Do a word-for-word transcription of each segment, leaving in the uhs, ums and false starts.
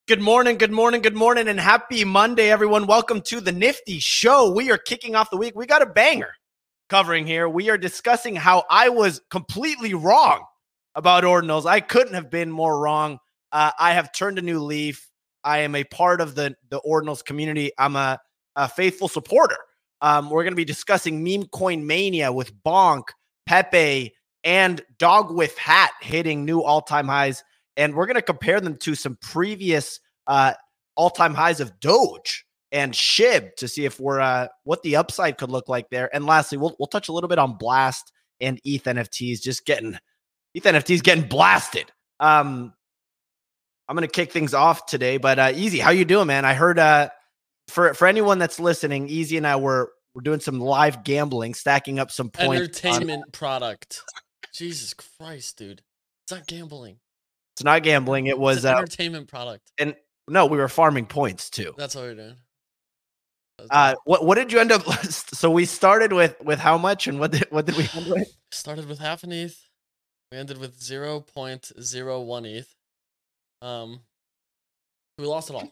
Good morning, good morning, good morning, and happy Monday, everyone. Welcome to the Nifty Show. We are kicking off the week. We got a banger covering here. We are discussing how I was completely wrong about ordinals. I couldn't have been more wrong. Uh, I have turned a new leaf. I am a part of the, the ordinals community. I'm a, a faithful supporter. Um, we're going to be discussing meme coin mania with Bonk, Pepe, and Dog with Hat hitting new all-time highs. And we're going to compare them to some previous uh, all-time highs of Doge and Shib to see if we're uh, what the upside could look like there. And lastly, we'll we'll touch a little bit on Blast and E T H N F Ts. Just getting E T H N F Ts getting blasted. Um, I'm going to kick things off today, but uh, Easy, how you doing, man? I heard uh, for for anyone that's listening, Easy and I were we're doing some live gambling, stacking up some points. Entertainment on- product. Jesus Christ, dude! It's not gambling. It's not gambling. It was it's an uh, entertainment product. And no, we were farming points too. That's what we're doing. Uh, what what did you end up? So we started with with how much, and what did what did we end with? Started with half an E T H. We ended with zero point zero one E T H. Um, we lost it all.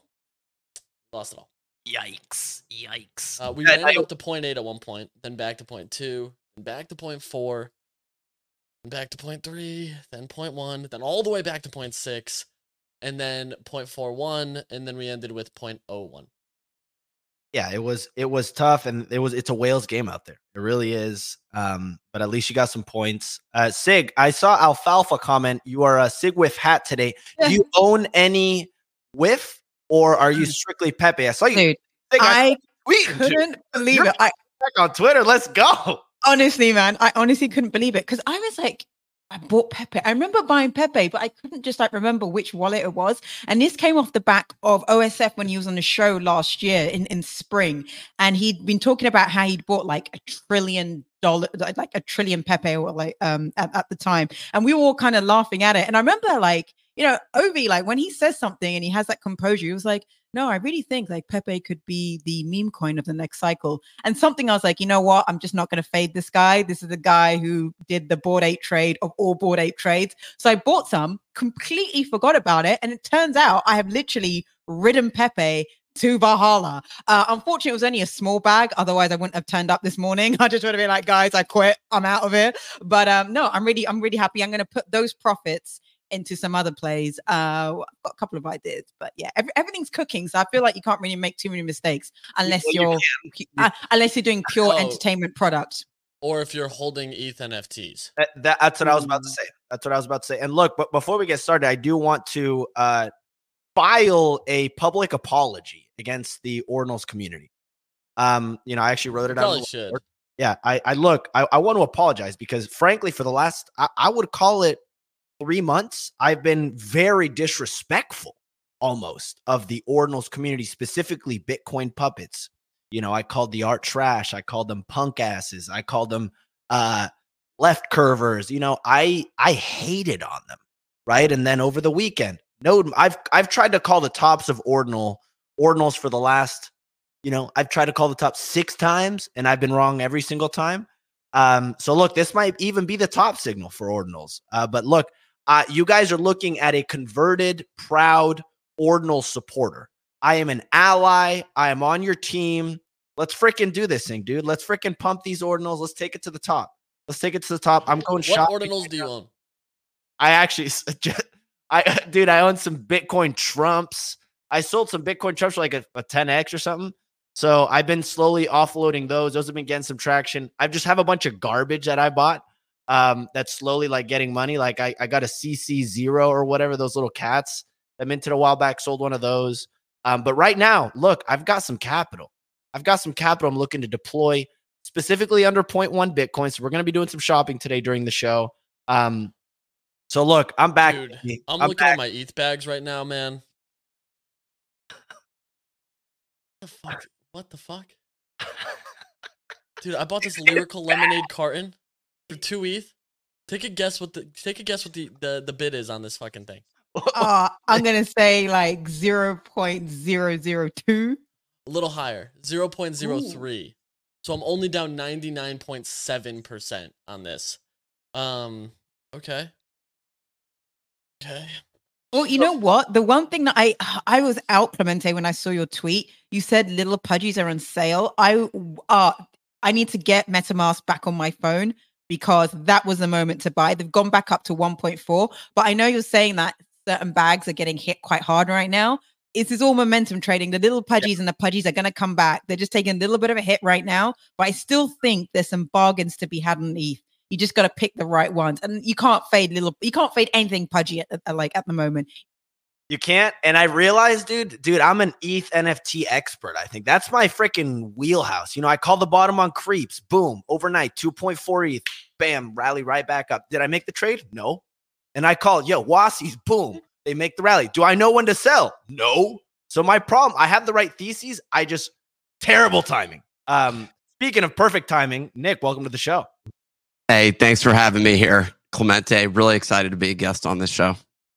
We lost it all. Yikes! Yikes! Uh, we ran I, up to point eight at one point, then back to point two, then back to point four. Back to point three, then point one, then all the way back to point six, and then point four one, and then we ended with point oh one. Yeah, it was it was tough, and it was it's a Wales game out there. It really is. Um, but at least you got some points. Uh, Sig, I saw Alfalfa comment. You are a Sig with Hat today. Do you own any whiff, or are you strictly Pepe? I saw you. Dude, Sig, I, I couldn't believe You're it. I back on Twitter. Let's go. Honestly, man, I honestly couldn't believe it because I was like, I bought Pepe. I remember buying Pepe, but I couldn't just like remember which wallet it was. And this came off the back of O S F when he was on the show last year in, in spring. And he'd been talking about how he'd bought like a trillion dollar, like a trillion Pepe or like um at, at the time. And we were all kind of laughing at it. And I remember like, you know, Ovi, like when he says something and he has that composure, he was like, no, I really think like Pepe could be the meme coin of the next cycle. And something I was like, you know what? I'm just not going to fade this guy. This is the guy who did the board eight trade of all board eight trades. So I bought some, completely forgot about it. And it turns out I have literally ridden Pepe to Valhalla. Uh, unfortunately, it was only a small bag. Otherwise, I wouldn't have turned up this morning. I just would have been like, guys, I quit. I'm out of it. But um, no, I'm really, I'm really happy. I'm going to put those profits into some other plays. Uh, I've got a couple of ideas, but yeah, every, everything's cooking. So I feel like you can't really make too many mistakes unless well, you're you uh, unless you're doing pure oh. entertainment product. Or if you're holding E T H N F Ts. That, that, that's what I was about to say. That's what I was about to say. And look, but before we get started, I do want to uh, file a public apology against the ordinals community. Um, you know, I actually wrote it Probably out. should. Yeah, I, I look, I, I want to apologize because frankly, for the last, I, I would call it three months, I've been very disrespectful almost of the ordinals community, specifically Bitcoin puppets. You know, I called the art trash. I called them punk asses. I called them uh, left curvers. You know, I I hated on them, right? And then over the weekend, no, I've I've tried to call the tops of ordinal ordinals for the last, you know, I've tried to call the top six times, and I've been wrong every single time. Um, so look, this might even be the top signal for ordinals. Uh, but look, uh, you guys are looking at a converted, proud ordinal supporter. I am an ally. I am on your team. Let's freaking do this thing, dude. Let's freaking pump these ordinals. Let's take it to the top. Let's take it to the top. I'm going What shopping. What ordinals do you own? I actually, I dude, I own some Bitcoin Trumps. I sold some Bitcoin Trumps for like a, a ten X or something. So I've been slowly offloading those. Those have been getting some traction. I just have a bunch of garbage that I bought um, that's slowly like getting money. Like I, I got a C C zero or whatever, those little cats that minted a while back, sold one of those. Um, but right now, look, I've got some capital. I've got some capital I'm looking to deploy specifically under zero point one Bitcoin. So we're going to be doing some shopping today during the show. Um, so look, I'm back. Dude, I'm, I'm looking back. at my E T H bags right now, man. What the fuck? What the fuck? Dude, I bought this Lyrical Lemonade carton for two E T H. Take a guess what the take a guess what the, the, the bid is on this fucking thing. Uh, I'm gonna say like zero point zero zero two. A little higher, zero point zero three. So I'm only down ninety-nine point seven percent on this. Um, okay. Okay. Oh, you know what? The one thing that I I was out, Clemente, when I saw your tweet. You said little pudgies are on sale. I uh I need to get MetaMask back on my phone because that was the moment to buy. They've gone back up to one point four, but I know you're saying that certain bags are getting hit quite hard right now. This is all momentum trading. The little pudgies yeah. and the pudgies are going to come back. They're just taking a little bit of a hit right now, but I still think there's some bargains to be had on E T H. You just got to pick the right ones, and you can't fade little. You can't fade anything pudgy at, at, like at the moment. You can't. And I realized, dude, dude, I'm an E T H N F T expert. I think that's my freaking wheelhouse. You know, I call the bottom on creeps. Boom, overnight, two point four E T H. Bam, rally right back up. Did I make the trade? No. And I call, yo, Wassies. Boom, they make the rally. Do I know when to sell? No. So my problem, I have the right theses. I just terrible timing. Um, speaking of perfect timing, Nick, welcome to the show. Hey, thanks for having me here, Clemente. Really excited to be a guest on this show.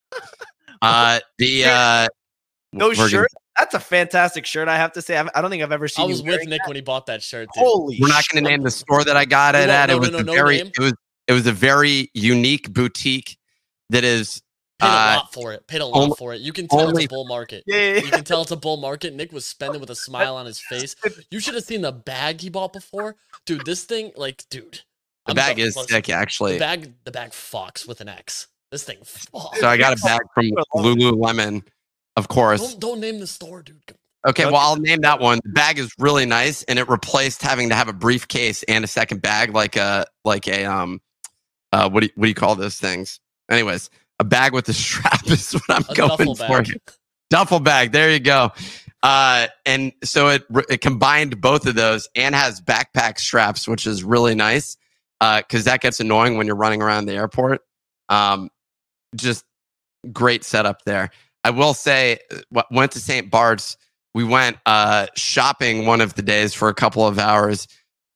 Uh, the uh, those shirts, gonna, that's a fantastic shirt. I have to say, I don't think I've ever seen. I was you with Nick that. when he bought that shirt. Dude. Holy! We're not going to name the store that I got it no, at. No, it was no, a no, very, no it was, it was a very unique boutique that is. Paid a uh, lot for it. Paid a lot only, for it. You can tell only, it's a bull market. Yeah, yeah, yeah. You can tell it's a bull market. Nick was spending with a smile on his face. You should have seen the bag he bought before, dude. This thing, like, dude. The I'm bag is sick, actually. The bag, the bag fucks with an X. This thing fucks. So I got a bag from Lululemon, of course. Don't, don't name the store, dude. Okay, well, I'll name that one. The bag is really nice, and it replaced having to have a briefcase and a second bag, like a like a um, uh, what do you, what do you call those things? Anyways, a bag with a strap is what I'm a going for. Bag. Duffel bag. There you go. Uh, and so it it combined both of those and has backpack straps, which is really nice. Because uh, that gets annoying when you're running around the airport. Um, just great setup there. I will say, w- went to Saint Bart's. We went uh, shopping one of the days for a couple of hours.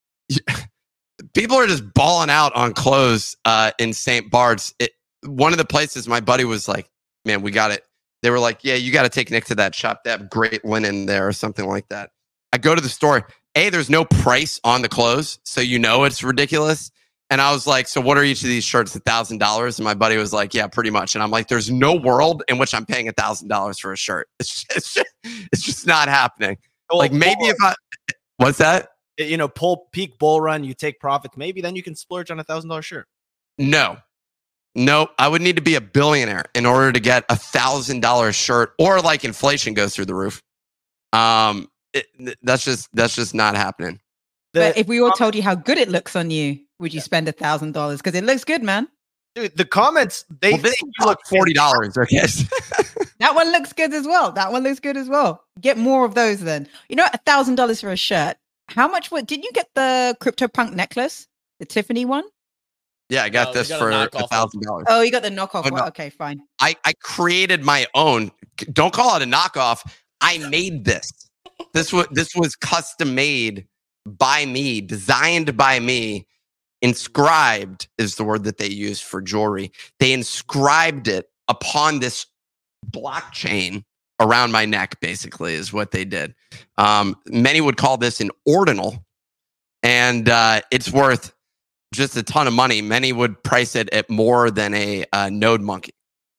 People are just balling out on clothes uh, in Saint Bart's. It, one of the places my buddy was like, man, we got it. They were like, yeah, you got to take Nick to that shop. They have great linen there or something like that. I go to the store. A, there's no price on the clothes, so you know it's ridiculous. And I was like, so what are each of these shirts, one thousand dollars? And my buddy was like, yeah, pretty much. And I'm like, there's no world in which I'm paying one thousand dollars for a shirt. It's just, it's just, it's just not happening. Well, like maybe if I, what's that? You know, pull peak bull run, you take profits. Maybe then you can splurge on a one thousand dollars shirt. No. No, I would need to be a billionaire in order to get a one thousand dollars shirt, or like inflation goes through the roof. Um, It, that's just that's just not happening. But if we all told you how good it looks on you, would you yeah. spend a thousand dollars? Because it looks good, man. Dude, the comments they well, think you look forty dollars. Okay, that one looks good as well. That one looks good as well. Get more of those then. You know, a thousand dollars for a shirt. How much? What did you get the CryptoPunk necklace, the Tiffany one? Yeah, I got no, this got for a thousand dollars. Oh, you got the knockoff oh, one. No. Okay, fine. I I created my own. Don't call it a knockoff. I made this. This was this was custom made by me, designed by me. Inscribed is the word that they use for jewelry. They inscribed it upon this blockchain around my neck, basically, is what they did. Um, many would call this an ordinal, and uh, it's worth just a ton of money. Many would price it at more than a uh, Node Monkey.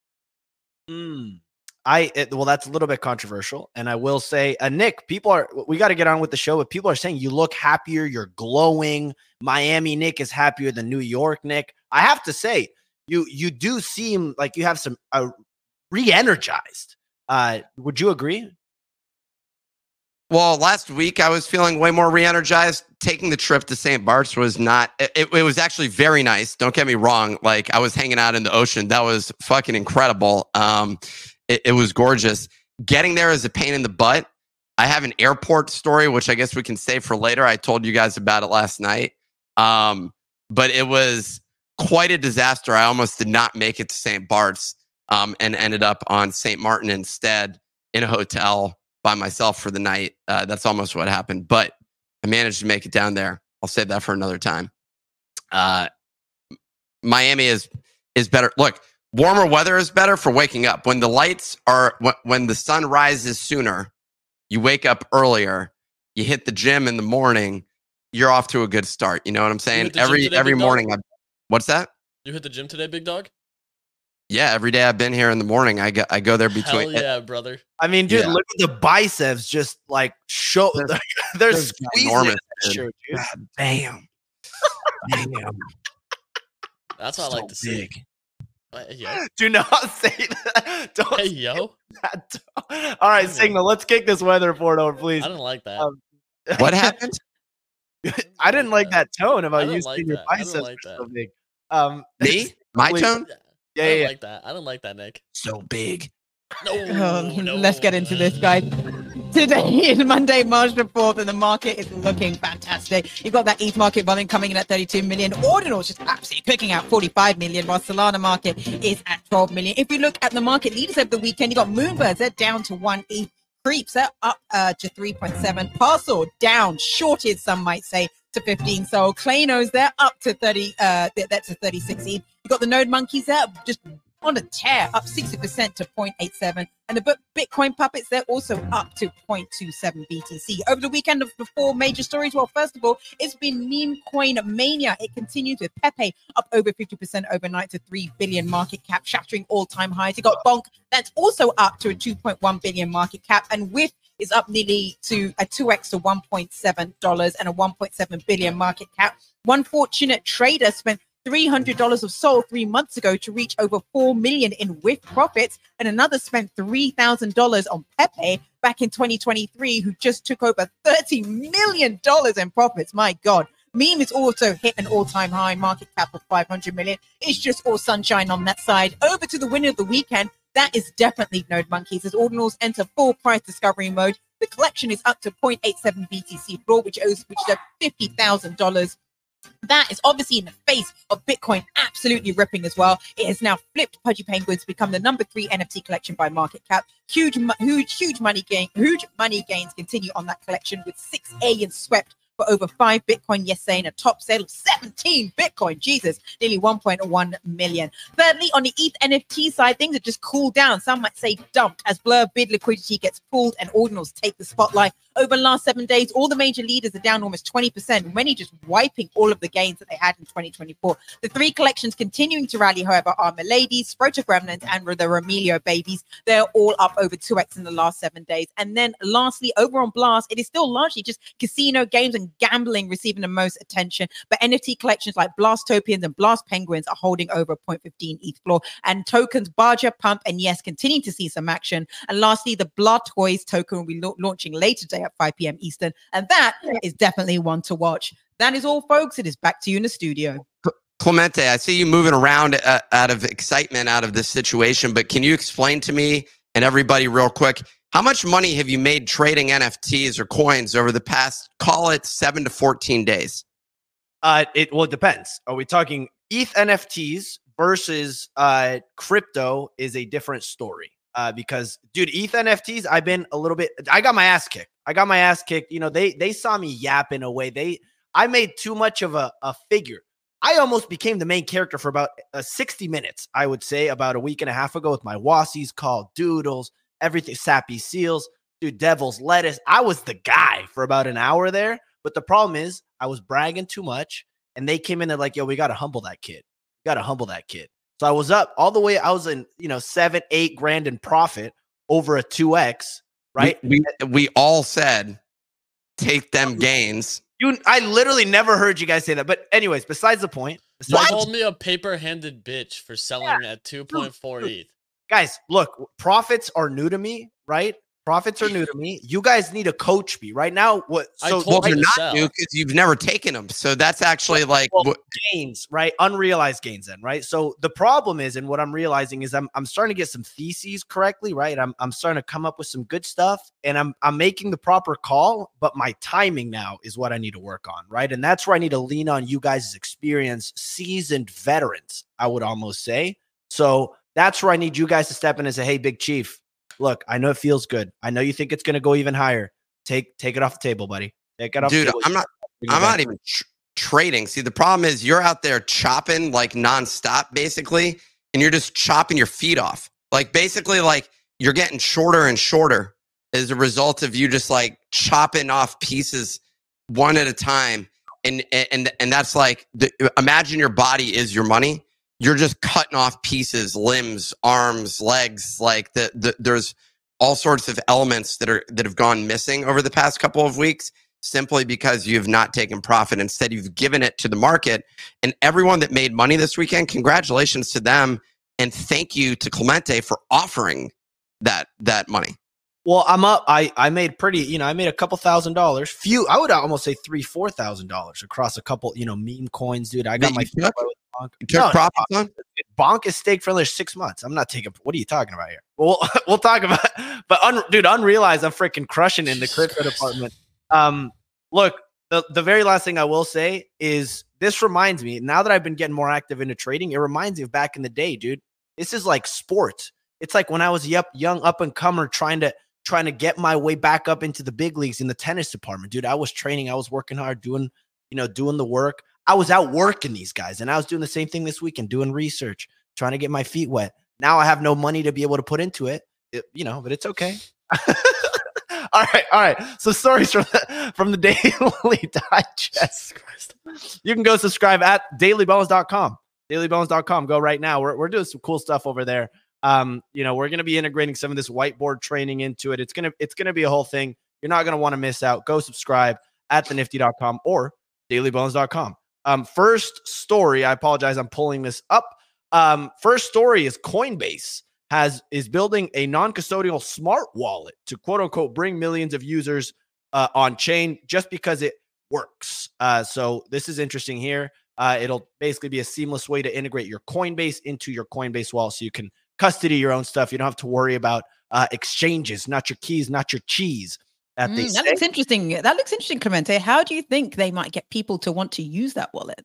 Mm. I it, well, that's a little bit controversial, and I will say, uh, Nick, people are we got to get on with the show, but people are saying you look happier, you're glowing. Miami Nick is happier than New York Nick. I have to say, you you do seem like you have some uh, re-energized. Uh, would you agree? Well, last week I was feeling way more re-energized. Taking the trip to Saint Bart's was not. It, it was actually very nice. Don't get me wrong. Like I was hanging out in the ocean. That was fucking incredible. Um. It, it was gorgeous. Getting there is a pain in the butt. I have an airport story, which I guess we can save for later. I told you guys about it last night. Um, but it was quite a disaster. I almost did not make it to Saint Bart's um, and ended up on Saint Martin instead in a hotel by myself for the night. Uh, that's almost what happened. But I managed to make it down there. I'll save that for another time. Uh, Miami is is better. Look. Warmer weather is better for waking up. When the lights are, when the sun rises sooner, you wake up earlier, you hit the gym in the morning, you're off to a good start. You know what I'm saying? Every today, every morning. I, what's that? You hit the gym today, big dog? Yeah, every day I've been here in the morning. I go, I go there between. Hell yeah, brother. I mean, dude, Yeah. look at the biceps. Just like show, They're- they're, they're squeezing enormous, that dude. shirt, dude. God damn. Damn. That's what I So like to see. big. Hey, yo. Do not say that. Don't Hey, say yo. that. All right, Hey, Signal. Let's kick this weather report over, please. I didn't like that. Um, What happened? I didn't like that tone I about don't you like saying your that. I don't biceps like are so that. big. Um, Me? My Please. tone? yeah, yeah, I yeah, don't yeah. like that. I don't like that, Nick. So big. No, Oh, no. let's get into this, guys. Today is Monday, March the fourth, and the market is looking fantastic. You've got that E T H market volume coming in at thirty-two million. Ordinals just absolutely cooking out forty-five million, while Solana market is at twelve million. If we look at the market leaders over the weekend, you got Moonbirds, they're down to one E T H. Creeps, they're up uh, to three point seven. Parcel down, shorted, some might say, to fifteen. So Clanos, they're up to thirty, uh, that's a thirty-six E T H. You got the Node Monkeys, they're just on a tear, up sixty percent to zero point eight seven. And the Bitcoin Puppets, they're also up to zero point two seven B T C. Over the weekend of the four major stories, well, first of all, it's been meme coin mania. It continues with Pepe up over fifty percent overnight to three billion market cap, shattering all-time highs. You got Bonk, that's also up to a two point one billion market cap. And with is up nearly to a two X to one point seven dollars and a one point seven billion market cap. One fortunate trader spent three hundred dollars of Sol three months ago to reach over four million in whiff profits, and another spent three thousand dollars on Pepe back in twenty twenty-three, who just took over thirty million dollars in profits. My God. Meme has also hit an all-time high market cap of five hundred million. It's just all sunshine on that side. Over to the winner of the weekend. That is definitely Node Monkeys. As Ordinals enter full price discovery mode, the collection is up to zero point eight seven B T C floor, which owes which is at fifty thousand dollars. That is obviously in the face of Bitcoin absolutely ripping as well. It has now flipped Pudgy Penguins to become the number three N F T collection by market cap. Huge, huge, huge money gain. Huge money gains continue on that collection, with six aliens swept for over five Bitcoin yesterday and a top sale of seventeen Bitcoin. Jesus, nearly one point one million. Thirdly, on the E T H N F T side, things have just cooled down. Some might say dumped as Blur bid liquidity gets pulled and Ordinals take the spotlight. Over the last seven days, all the major leaders are down almost twenty percent, many just wiping all of the gains that they had in twenty twenty-four. The three collections continuing to rally, however, are Miladies, Sproto Gremlins, and the Remilio Babies. They're all up over two X in the last seven days. And then lastly, over on Blast, it is still largely just casino games and gambling receiving the most attention. But N F T collections like Blastopians and Blast Penguins are holding over zero point one five E T H floor. And tokens Barja, Pump, and Yes continuing to see some action. And lastly, the Blood Toys token will be la- launching later today at five p.m. Eastern. And that is definitely one to watch. That is all, folks. It is back to you in the studio. Clemente, I see you moving around uh, out of excitement out of this situation, but can you explain to me and everybody real quick, how much money have you made trading N F Ts or coins over the past, call it seven to fourteen days? Uh, it well, it depends. Are we talking E T H N F Ts versus uh, crypto? Is a different story. Uh, because dude, E T H N F Ts, I've been a little bit. I got my ass kicked. I got my ass kicked. You know, they they saw me yap in a way. They I made too much of a, a figure. I almost became the main character for about uh, sixty minutes. I would say about a week and a half ago with my Wassies called Doodles, everything, Sappy Seals, dude, Devil's Lettuce. I was the guy for about an hour there. But the problem is, I was bragging too much, and they came in and like, yo, we got to humble that kid. We got to humble that kid. So I was up all the way. I was in, you know, seven, eight grand in profit over a two X, right? We, we, we all said, take them gains. You, I literally never heard you guys say that. But anyways, besides the point. You Besides called me a paper-handed bitch for selling at two point four E T H. Guys, look, profits are new to me, right? Profits are new to me. You guys need to coach me right now. What? I So told Well, you they're to not sell. new because you've never taken them. So that's actually like, Well, what, gains, right? Unrealized gains, then, right? So the problem is, and what I'm realizing is, I'm I'm starting to get some theses correctly, right? I'm I'm starting to come up with some good stuff, and I'm I'm making the proper call, but my timing now is what I need to work on, right? And that's where I need to lean on you guys' experience, seasoned veterans, I would almost say. So that's where I need you guys to step in and say, hey, Big Chief, look, I know it feels good. I know you think it's going to go even higher. Take take it off the table, buddy. Take it off dude, the table. I'm not, I'm not even tr- trading. See, the problem is you're out there chopping like nonstop, basically, and you're just chopping your feet off. Like basically, like you're getting shorter and shorter as a result of you just like chopping off pieces one at a time. And and and that's like, the, imagine your body is your money. you're just cutting off pieces, limbs, arms, legs. Like the, the there's all sorts of elements that are that have gone missing over the past couple of weeks simply because you have not taken profit. Instead, you've given it to the market. And everyone that made money this weekend, congratulations to them. And thank you to Clemente for offering that that money. Well, I'm up. I, I made pretty, you know, I made a couple thousand dollars. Few, I would almost say three, four thousand dollars across a couple, you know, meme coins, dude. I got That my you took? Bonk. You took No, profits on? Bonk is staked for another six months. I'm not taking. What are you talking about here? Well, we'll, we'll talk about. But un, dude, unrealized, I'm freaking crushing in the crypto department. Um, look, the the very last thing I will say is this reminds me. Now that I've been getting more active into trading, it reminds me of back in the day, dude. This is like sports. It's like when I was a young up and comer trying to. trying to get my way back up into the big leagues in the tennis department. Dude, I was training. I was working hard, doing, you know, doing the work. I was out working these guys, and I was doing the same thing this weekend, doing research, trying to get my feet wet. Now I have no money to be able to put into it, it you know, but it's okay. all right. All right. So stories from the, from the Daily Digest. You can go subscribe at daily bones dot com, daily bones dot com. Go right now. We're, we're doing some cool stuff over there. Um, you know, we're going to be integrating some of this whiteboard training into it. It's going to, it's going to be a whole thing. You're not going to want to miss out. Go subscribe at the nifty dot com or daily bones dot com. Um, first story, I apologize. I'm pulling this up. Um, first story is Coinbase has, is building a non-custodial smart wallet to quote unquote, bring millions of users, uh, on chain just because it works. Uh, so this is interesting here. Uh, it'll basically be a seamless way to integrate your Coinbase into your Coinbase wallet so you can custody your own stuff. You don't have to worry about uh, exchanges, not your keys, not your cheese. That, Mm, that looks interesting. That looks interesting, Clemente. How do you think they might get people to want to use that wallet?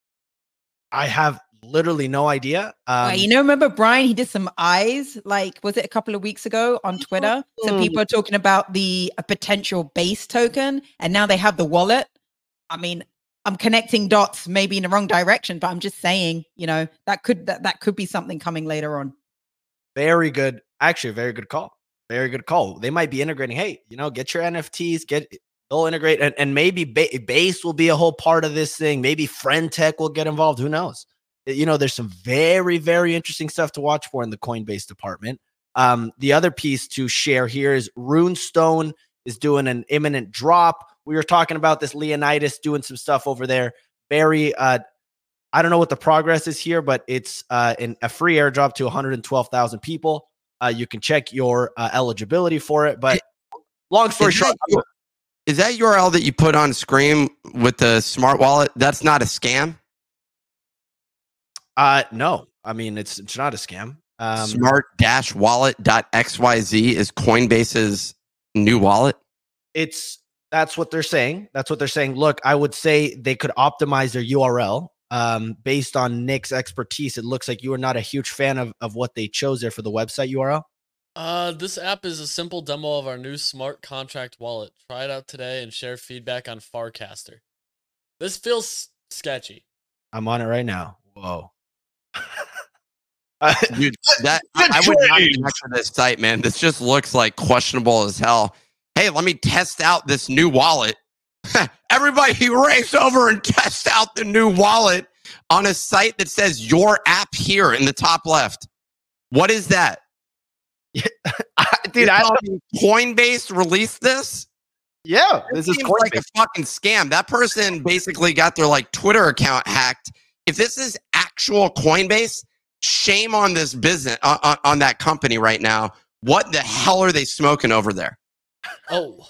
I have literally no idea. Um, uh, you know, remember Brian? He did some eyes. Like, was it a couple of weeks ago on Twitter? Some people are talking about the a potential base token, and now they have the wallet. I mean, I'm connecting dots, maybe in the wrong direction, but I'm just saying, you know, that could that that could be something coming later on. Very good. Actually, a very good call. Very good call. They might be integrating. Hey, you know, get your N F Ts, get they'll integrate, and, and maybe ba- base will be a whole part of this thing. Maybe Friend Tech will get involved. Who knows? You know, there's some very, very interesting stuff to watch for in the Coinbase department. Um, the other piece to share here is Runestone is doing an imminent drop. We were talking about this Leonidas doing some stuff over there. Very, uh, I don't know what the progress is here, but it's uh, in a free airdrop to one hundred twelve thousand people. Uh, you can check your uh, eligibility for it. But long story is short, that, is that U R L that you put on screen with the smart wallet? That's not a scam. uh, no, I mean, it's it's not a scam. Um, smart dash wallet dot x y z is Coinbase's new wallet. It's that's what they're saying. That's what they're saying. Look, I would say they could optimize their U R L. Um, based on Nick's expertise, it looks like you are not a huge fan of, of what they chose there for the website U R L. Uh, this app is a simple demo of our new smart contract wallet. Try it out today and share feedback on Farcaster. This feels sketchy. I'm on it right now. Whoa. uh, Dude, that I, I would not connect to this site, man. This just looks like questionable as hell. Hey, let me test out this new wallet. Everybody race over and test out the new wallet on a site that says your app here in the top left. What is that? Dude, I Coinbase released this? Yeah, This this is seems like Coinbase. a fucking scam. That person basically got their like Twitter account hacked. If this is actual Coinbase, shame on this business, on, on that company right now. What the hell are they smoking over there? Oh.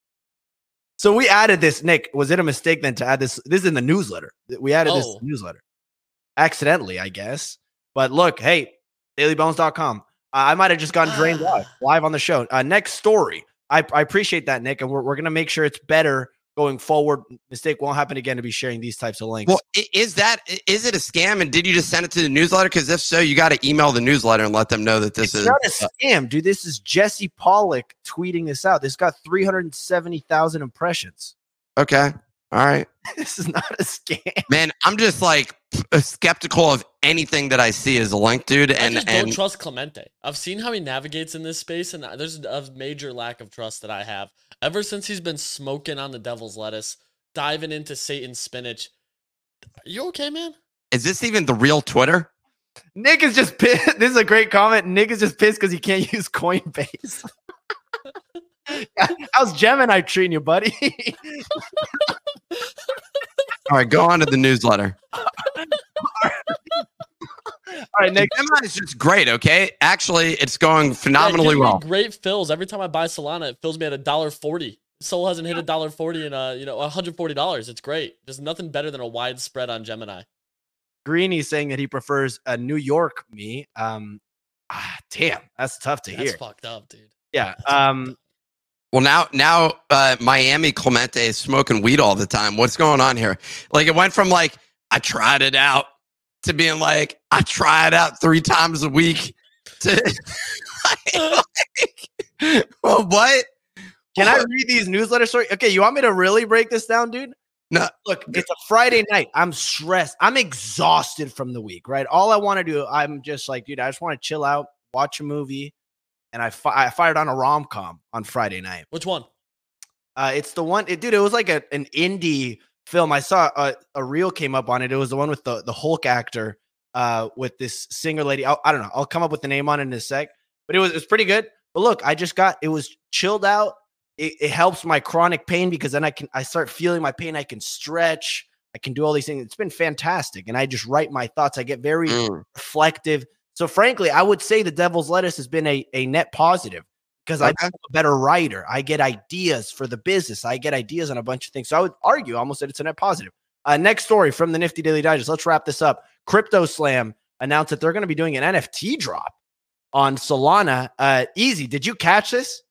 So we added this, Nick. Was it a mistake then to add this? This is in the newsletter. We added Oh. this newsletter accidentally, I guess. But look, hey, daily bones dot com. Uh, I might have just gotten drained out live on the show. Uh, next story. I, I appreciate that, Nick. And we're, we're going to make sure it's better going forward. Mistake won't happen again to be sharing these types of links. Well, i- is that is it a scam? And did you just send it to the newsletter? Because if so, you got to email the newsletter and let them know that this it's is not a scam, dude. This is Jesse Pollock tweeting this out. This got three hundred seventy thousand impressions. okay. All right, This is not a scam. man. I'm just like skeptical of anything that I see as a link, dude. I And just and don't trust Clemente. I've seen how he navigates in this space, and there's a major lack of trust that I have. Ever since he's been smoking on the devil's lettuce, diving into Satan's spinach. Are you okay, man? is this even the real Twitter? Nick is just pissed. This is a great comment. Nick is just pissed because he can't use Coinbase. How's Gemini treating you, buddy? All right, go on to the newsletter. All right, Nick. Gemini is just great. Okay, actually, it's going phenomenally yeah, well. Great fills. Every time I buy Solana, it fills me at a dollar forty. Sol hasn't hit a dollar forty in uh, you know, one hundred forty dollars. It's great. There's nothing better than a wide spread on Gemini. Greeny saying that he prefers a New York me. Um, ah, damn, that's tough to That's hear. fucked up, dude. Yeah. That's Um. Well, now, now, uh, Miami Clemente is smoking weed all the time. What's going on here? Like, it went from like I tried it out to being like I try it out three times a week. To like, well, what? Can I read these newsletter stories? Okay, you want me to really break this down, dude? No. Look, it's a Friday night. I'm stressed. I'm exhausted from the week, right? All I want to do, I'm just like, dude, I just want to chill out, watch a movie, and I, fi- I fired on a rom-com on Friday night. Which one? Uh, it's the one, it, dude, it was like a, an indie film. I saw a, a reel came up on it. It was the one with the, the Hulk actor uh, with this singer lady. I'll, I don't know. I'll come up with the name on it in a sec. But it was, it was pretty good. But look, I just got, it was chilled out. It, it helps my chronic pain because then I can, I start feeling my pain. I can stretch. I can do all these things. It's been fantastic. And I just write my thoughts. I get very Mm. reflective. So frankly, I would say the Devil's Lettuce has been a, a net positive because Okay. I'm a better writer. I get ideas for the business. I get ideas on a bunch of things. So I would argue almost that it's a net positive. Uh, next story from the Nifty Daily Digest. Let's wrap this up. Crypto Slam announced that they're going to be doing an N F T drop on Solana. Uh, easy. Did you catch this?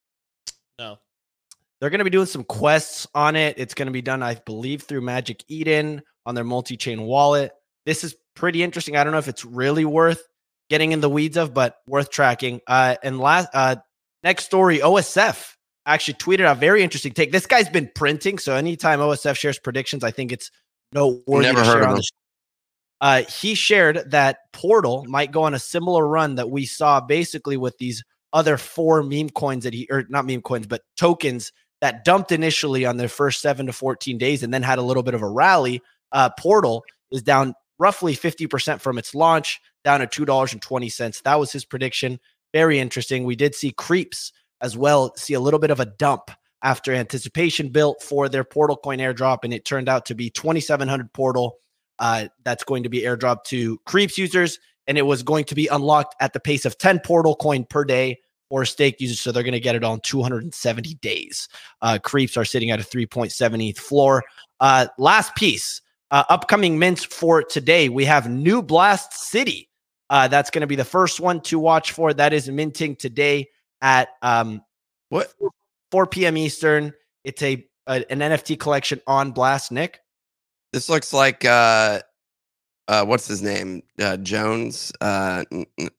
No. They're going to be doing some quests on it. It's going to be done, I believe, through Magic Eden on their multi-chain wallet. This is pretty interesting. I don't know if it's really worth getting in the weeds of, but worth tracking. Uh, and last, uh, next story, O S F actually tweeted a very interesting take. This guy's been printing, so anytime O S F shares predictions, I think it's noteworthy Never to heard share of on him. the show. Uh, he shared that Portal might go on a similar run that we saw basically with these other four meme coins that he, or not meme coins, but tokens that dumped initially on their first seven to fourteen days and then had a little bit of a rally. Uh, Portal is down roughly fifty percent from its launch, down to two dollars and twenty cents. That was his prediction. Very interesting. We did see Creeps as well, see a little bit of a dump after anticipation built for their Portal coin airdrop, and it turned out to be twenty-seven hundred Portal. Uh, that's going to be airdropped to Creeps users, and it was going to be unlocked at the pace of ten Portal coin per day for stake users. So they're going to get it on two hundred seventy days. Uh, Creeps are sitting at a three point seven E T H floor. Uh, last piece, uh, upcoming mints for today. We have New Blast City. Uh, that's going to be the first one to watch for. That is minting today at um, What? four p.m. Eastern. It's a, a an N F T collection on Blast. Nick? This looks like uh, uh, what's his name? Uh, Jones. Uh, n- n-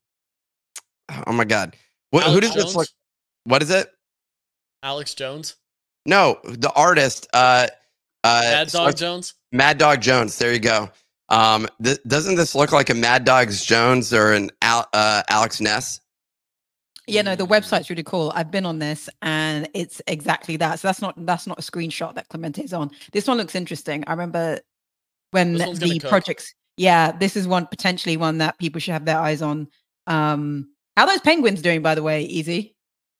oh my God. What, who Alex does this Jones? look? What is it? Alex Jones? No, the artist. Uh, uh, Mad Dog starts- Jones? Mad Dog Jones. There you go. Um, th- doesn't this look like a Mad Dogs Jones or an Al- uh, Alex Ness? Yeah, no, the website's really cool. I've been on this and it's exactly that. So that's not that's not a screenshot that Clemente is on. This one looks interesting. I remember when This one's gonna the cook. projects, yeah, this is one potentially one that people should have their eyes on. Um, how are those penguins doing, by the way, Easy?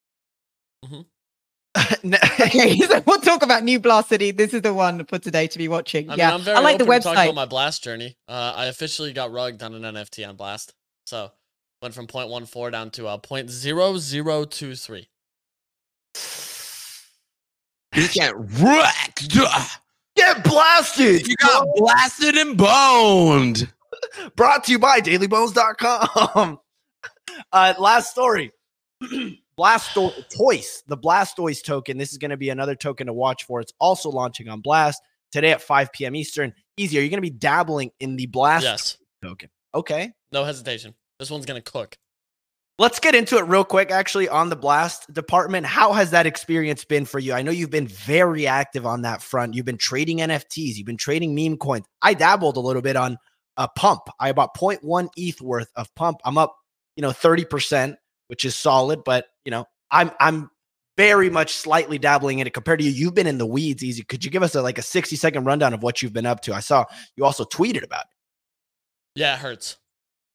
Okay, so we'll talk about New Blast City. This is the one for today to be watching. I yeah, mean, I'm very I like the open to talk about website. my Blast journey. Uh, I officially got rugged on an N F T on Blast. So went from zero point one four down to uh, zero point zero zero two three. You get wrecked. Get blasted. You got blasted and boned. Brought to you by daily bones dot com. Uh, last story. Blastoise, the Blastoise token. This is going to be another token to watch for. It's also launching on Blast today at five p.m. Eastern. Easy. Are you going to be dabbling in the Blast Yes. token? Okay. No hesitation. This one's going to cook. Let's get into it real quick, actually, on the Blast department. How has that experience been for you? I know you've been very active on that front. You've been trading N F Ts. You've been trading meme coins. I dabbled a little bit on a pump. I bought zero point one E T H worth of pump. I'm up, you know, thirty percent, which is solid, but, you know, I'm I'm very much slightly dabbling in it compared to you. You've been in the weeds, Easy. Could you give us a, like a sixty second rundown of what you've been up to? I saw you also tweeted about it. Yeah, it hurts.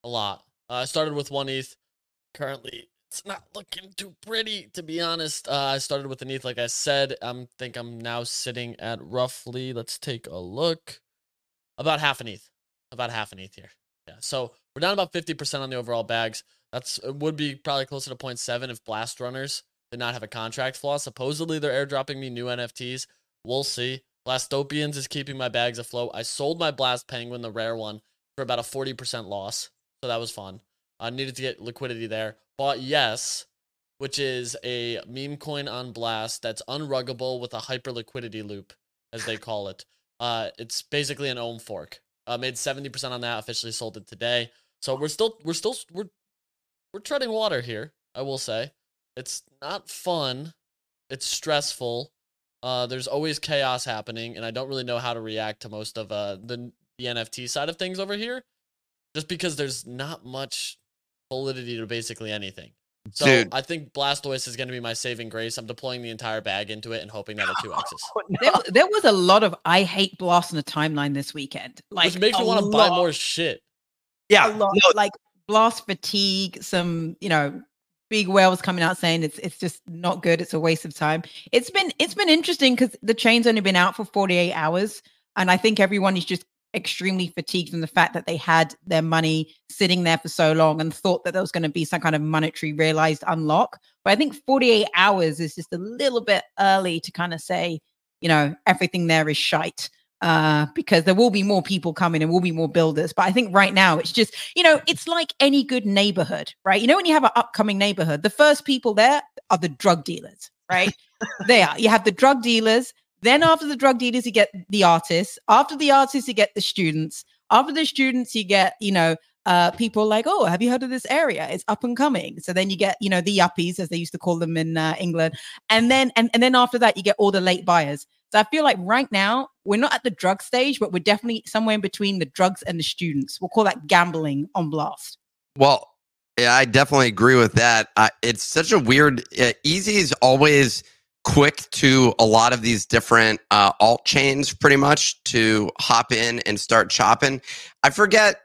a lot. Uh, I started with one E T H. Currently, it's not looking too pretty, to be honest. Uh, I started with an E T H, like I said. I think I'm now sitting at roughly, let's take a look, about half an E T H. About half an E T H here. Yeah, so we're down about fifty percent on the overall bags. That's it would be probably closer to zero point seven if Blast Runners did not have a contract flaw. Supposedly, they're airdropping me new N F Ts. We'll see. Blastopians is keeping my bags afloat. I sold my Blast Penguin, the rare one, for about a forty percent loss. So that was fun. I needed to get liquidity there. Bought Yes, which is a meme coin on Blast that's unruggable with a hyper liquidity loop, as they call it. Uh, it's basically an ohm fork. Uh, made seventy percent on that. Officially sold it today. So we're still, we're still, we're, we're treading water here. I will say, it's not fun. It's stressful. Uh, there's always chaos happening, and I don't really know how to react to most of uh the the N F T side of things over here, just because there's not much validity to basically anything. So Dude. I think Blastoise is going to be my saving grace. I'm deploying the entire bag into it and hoping that it two X's. There, there was a lot of I hate Blast on the timeline this weekend. Like, Which makes me a want to buy lot. more shit. Yeah, a lot, no, like Blast fatigue, some, you know, big whales coming out saying it's it's just not good. It's a waste of time. It's been it's been interesting because the chain's only been out for forty-eight hours, and I think everyone is just extremely fatigued from the fact that they had their money sitting there for so long and thought that there was going to be some kind of monetary realized unlock. But I think forty-eight hours is just a little bit early to kind of say, you know, everything there is shite. Uh, because there will be more people coming and will be more builders. But I think right now it's just, you know, it's like any good neighborhood, right? You know, when you have an upcoming neighborhood, the first people there are the drug dealers, right? They are. You have the drug dealers. Then after the drug dealers, you get the artists. After the artists, you get the students. After the students, you get, you know, uh, people like, oh, have you heard of this area? It's up and coming. So then you get, you know, the yuppies, as they used to call them in uh, England. And then, and, and then after that, you get all the late buyers. So I feel like right now, we're not at the drug stage, but we're definitely somewhere in between the drugs and the students. We'll call that gambling on Blast. Well, yeah, I definitely agree with that. Uh, it's such a weird, uh, Easy is always quick to a lot of these different uh, alt chains pretty much to hop in and start chopping. I forget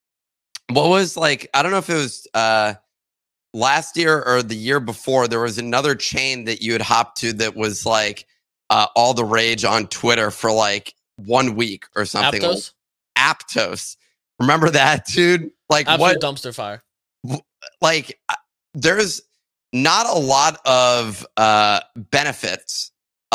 what was like, I don't know if it was uh, last year or the year before, there was another chain that you had hopped to that was like uh, all the rage on Twitter for like one week or something. Aptos? Aptos. Remember that, dude? Like Absolute what? dumpster fire. Like there's not a lot of uh, benefits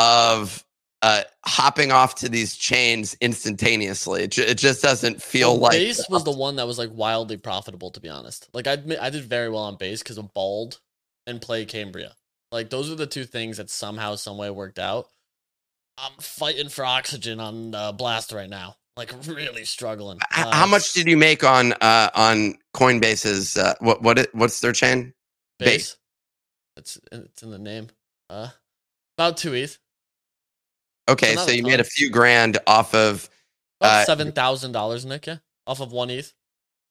of uh, hopping off to these chains instantaneously. It, ju- it just doesn't feel well, like base was the one that was like wildly profitable, to be honest. Like I admit, I did very well on base because of Bald and play Cambria. Like those are the two things that somehow, some way worked out. I'm fighting for oxygen on uh, Blast right now. Like really struggling. H- Uh, how much did you make on uh, on Coinbase's? Uh, what what it, what's their chain? base? It's it's in the name. Uh, about two E T H. Okay, So not so a you ton. made a few grand off of. About Uh, seven thousand dollars, Nick. Yeah, off of one E T H.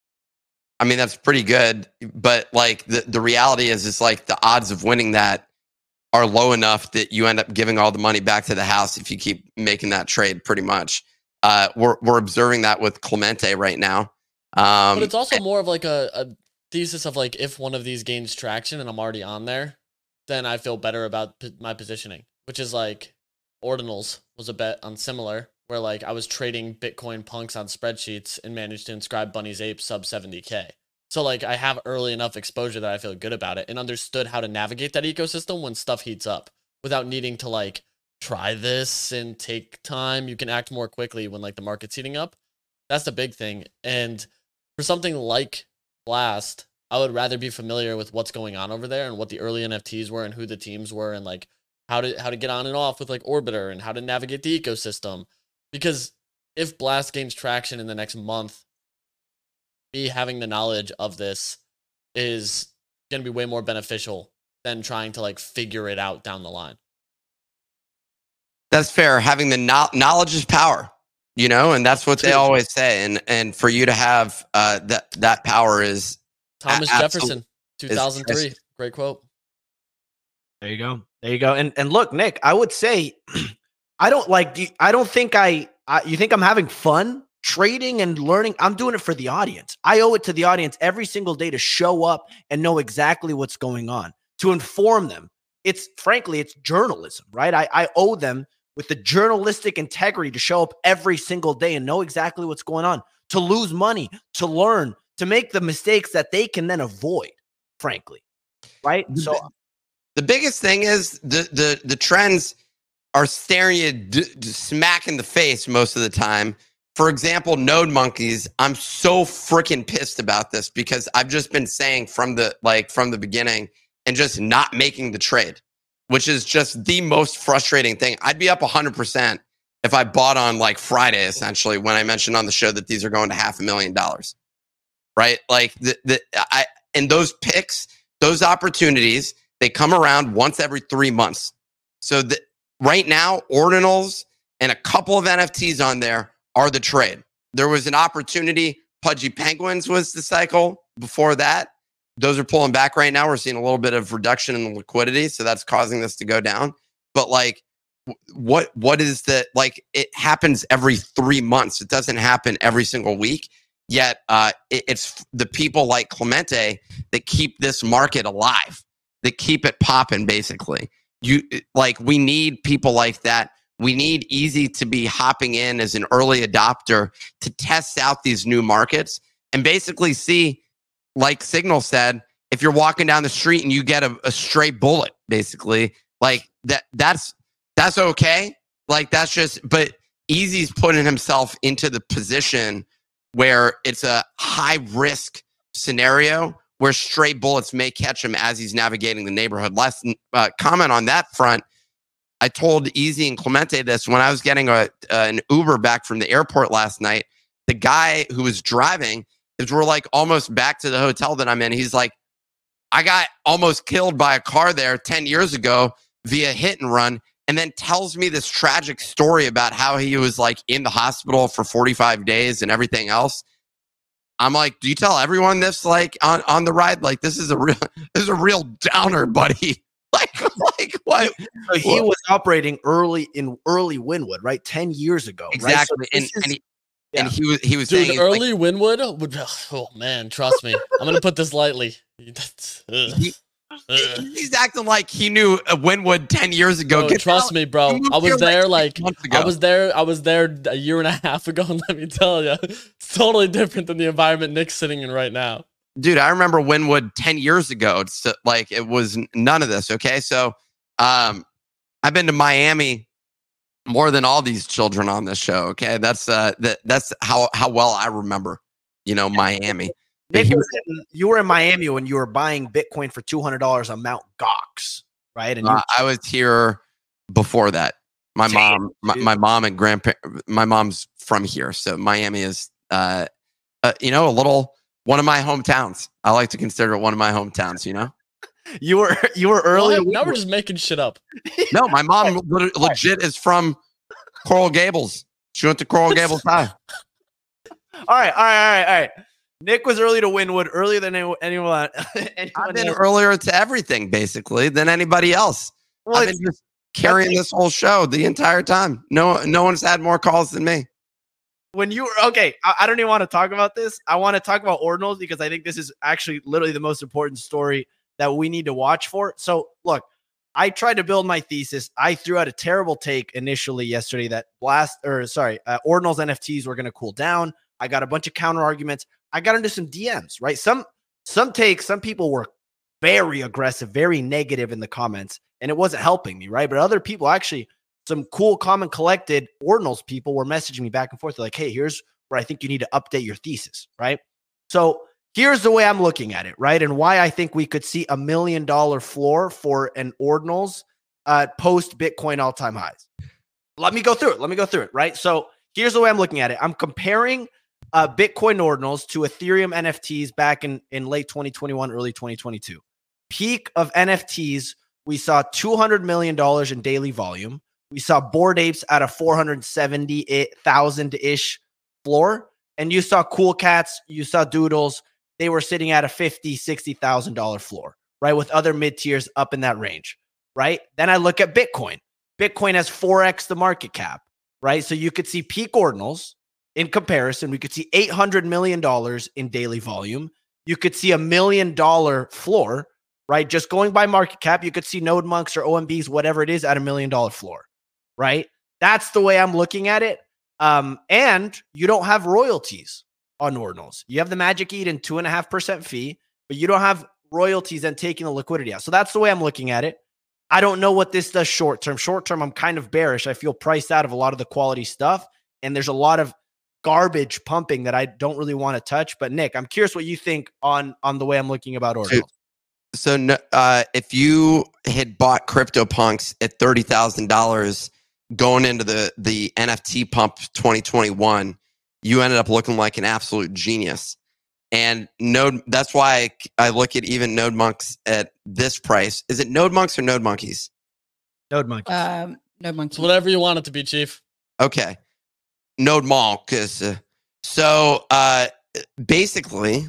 I mean, that's pretty good, but like the the reality is, it's like the odds of winning that are low enough that you end up giving all the money back to the house if you keep making that trade. Pretty much, uh, we're we're observing that with Clemente right now. Um, But it's also more of like a, a thesis of like if one of these gains traction and I'm already on there, then I feel better about p- my positioning, which is like Ordinals was a bet on similar, where like I was trading Bitcoin punks on spreadsheets and managed to inscribe Bunny's Ape sub seventy K. So like I have early enough exposure that I feel good about it and understood how to navigate that ecosystem when stuff heats up without needing to like try this and take time. You can act more quickly when like the market's heating up. That's the big thing. And for something like Blast, I would rather be familiar with what's going on over there and what the early N F Ts were and who the teams were and like how to how to get on and off with like Orbiter and how to navigate the ecosystem. Because if Blast gains traction in the next month, me having the knowledge of this is going to be way more beneficial than trying to like figure it out down the line. That's fair. Having the no- knowledge is power, you know, and that's what they True. always say. And and for you to have uh, that that power is Thomas A- Jefferson, two thousand three. precious. Great quote. There you go. There you go. And and look, Nick, I would say I don't like. do you- I don't think I, I. You think I'm having fun trading and learning, I'm doing it for the audience. I owe it to the audience every single day to show up and know exactly what's going on, to inform them. It's frankly, it's journalism, right? I, I owe them with the journalistic integrity to show up every single day and know exactly what's going on, to lose money, to learn, to make the mistakes that they can then avoid, frankly, right? So the biggest thing is the the the trends are staring you d- d- smack in the face most of the time. For example, node monkeys. I'm so freaking pissed about this because I've just been saying from the like from the beginning and just not making the trade, which is just the most frustrating thing. I'd be up one hundred percent if I bought on like Friday, essentially, when I mentioned on the show that these are going to half a million dollars, right? Like the the I and those picks, those opportunities, they come around once every three months. So the, right now, ordinals and a couple of N F Ts on there are the trade. There was an opportunity. Pudgy Penguins was the cycle before that. Those are pulling back right now. We're seeing a little bit of reduction in liquidity, so that's causing this to go down. But like, what what is the like? It happens every three months. It doesn't happen every single week. Yet, uh, it, it's the people like Clemente that keep this market alive, that keep it popping. Basically, you like we need people like that. We need Easy to be hopping in as an early adopter to test out these new markets and basically see. Like Signal said, if you're walking down the street and you get a, a stray bullet, basically, like that, that's that's okay. Like that's just, but Easy's putting himself into the position where it's a high risk scenario where stray bullets may catch him as he's navigating the neighborhood. Last uh, comment on that front, I told Easy and Clemente this when I was getting a, uh, an Uber back from the airport last night. The guy who was driving, is we're like almost back to the hotel that I'm in. He's like, I got almost killed by a car there ten years ago via hit and run, and then tells me this tragic story about how he was like in the hospital for forty-five days and everything else. I'm like, do you tell everyone this like on, on the ride? Like, this is a real, this is a real downer, buddy. Like, like what? So he was operating early in early Wynwood, right? ten years ago. Exactly. Right? So and, is, and he, yeah. And he was he was Dude, saying early like, Wynwood would. Oh man, trust me. I'm gonna put this lightly. he, he's acting like he knew a Wynwood ten years ago. Bro, Get trust out. me, bro. He moved I was here, there like, like months ago. I was there. I was there a year and a half ago, and let me tell you, it's totally different than the environment Nick's sitting in right now. Dude, I remember Wynwood ten years ago. It's uh, like it was none of this. Okay, so um, I've been to Miami more than all these children on this show. Okay, that's uh, that that's how how well I remember. You know, Miami. Nick, was in, you were in Miami when you were buying Bitcoin for two hundred dollars on Mount Gox, right? And uh, you, I was here before that. My Damn, mom, my, dude. my mom and grandpa, my mom's from here, so Miami is, uh, uh, you know, a little one of my hometowns. I like to consider it one of my hometowns. You know. you were you were early. What? Now we're just making shit up. No, my mom le- legit is from Coral Gables. She went to Coral Gables High. All right, all right, all right, all right. Nick was early to Wynwood, earlier than anyone. anyone I've been else. earlier to everything, basically, than anybody else. Well, I've been just carrying this whole show the entire time. No, no one's had more calls than me. When you were okay, I, I don't even want to talk about this. I want to talk about ordinals because I think this is actually literally the most important story that we need to watch for. So, look, I tried to build my thesis. I threw out a terrible take initially yesterday that blast or sorry, uh, ordinals N F Ts were going to cool down. I got a bunch of counter arguments. I got into some D Ms, right? Some some takes, some people were very aggressive, very negative in the comments, and it wasn't helping me, right? But other people actually, some cool, common, collected ordinals people were messaging me back and forth. They're like, hey, here's where I think you need to update your thesis, right? So here's the way I'm looking at it, right? And why I think we could see a million dollar floor for an ordinals uh, post Bitcoin all time highs. Let me go through it. Let me go through it, right? So here's the way I'm looking at it. I'm comparing uh, Bitcoin ordinals to Ethereum N F Ts back in, in late twenty twenty-one, early twenty twenty-two. Peak of N F Ts, we saw two hundred million dollars in daily volume. We saw Bored Apes at a four hundred seventy thousand-ish floor. And you saw Cool Cats, you saw Doodles. They were sitting at a fifty thousand dollars, sixty thousand dollars floor, right? With other mid-tiers up in that range, right? Then I look at Bitcoin. Bitcoin has four X the market cap, right? So you could see peak ordinals in comparison, we could see eight hundred million dollars in daily volume. You could see a million dollar floor, right? Just going by market cap, you could see Node Monks or O M Bs, whatever it is, at a million dollar floor, right? That's the way I'm looking at it. Um, and you don't have royalties on ordinals. You have the Magic Eden two and a half percent fee, but you don't have royalties and taking the liquidity out. So that's the way I'm looking at it. I don't know what this does short term. Short term, I'm kind of bearish. I feel priced out of a lot of the quality stuff, and there's a lot of garbage pumping that I don't really want to touch. But Nick, I'm curious what you think on on the way I'm looking about ordinals. So, so uh, if you had bought CryptoPunks at thirty thousand dollars going into the the N F T pump twenty twenty-one, you ended up looking like an absolute genius. And Node, that's why I, I look at even Node Monks at this price. Is it Node Monks or Node Monkeys? Node Monkeys. Um, Node Monkeys. It's whatever you want it to be, Chief. Okay. Node Monks. So uh, basically,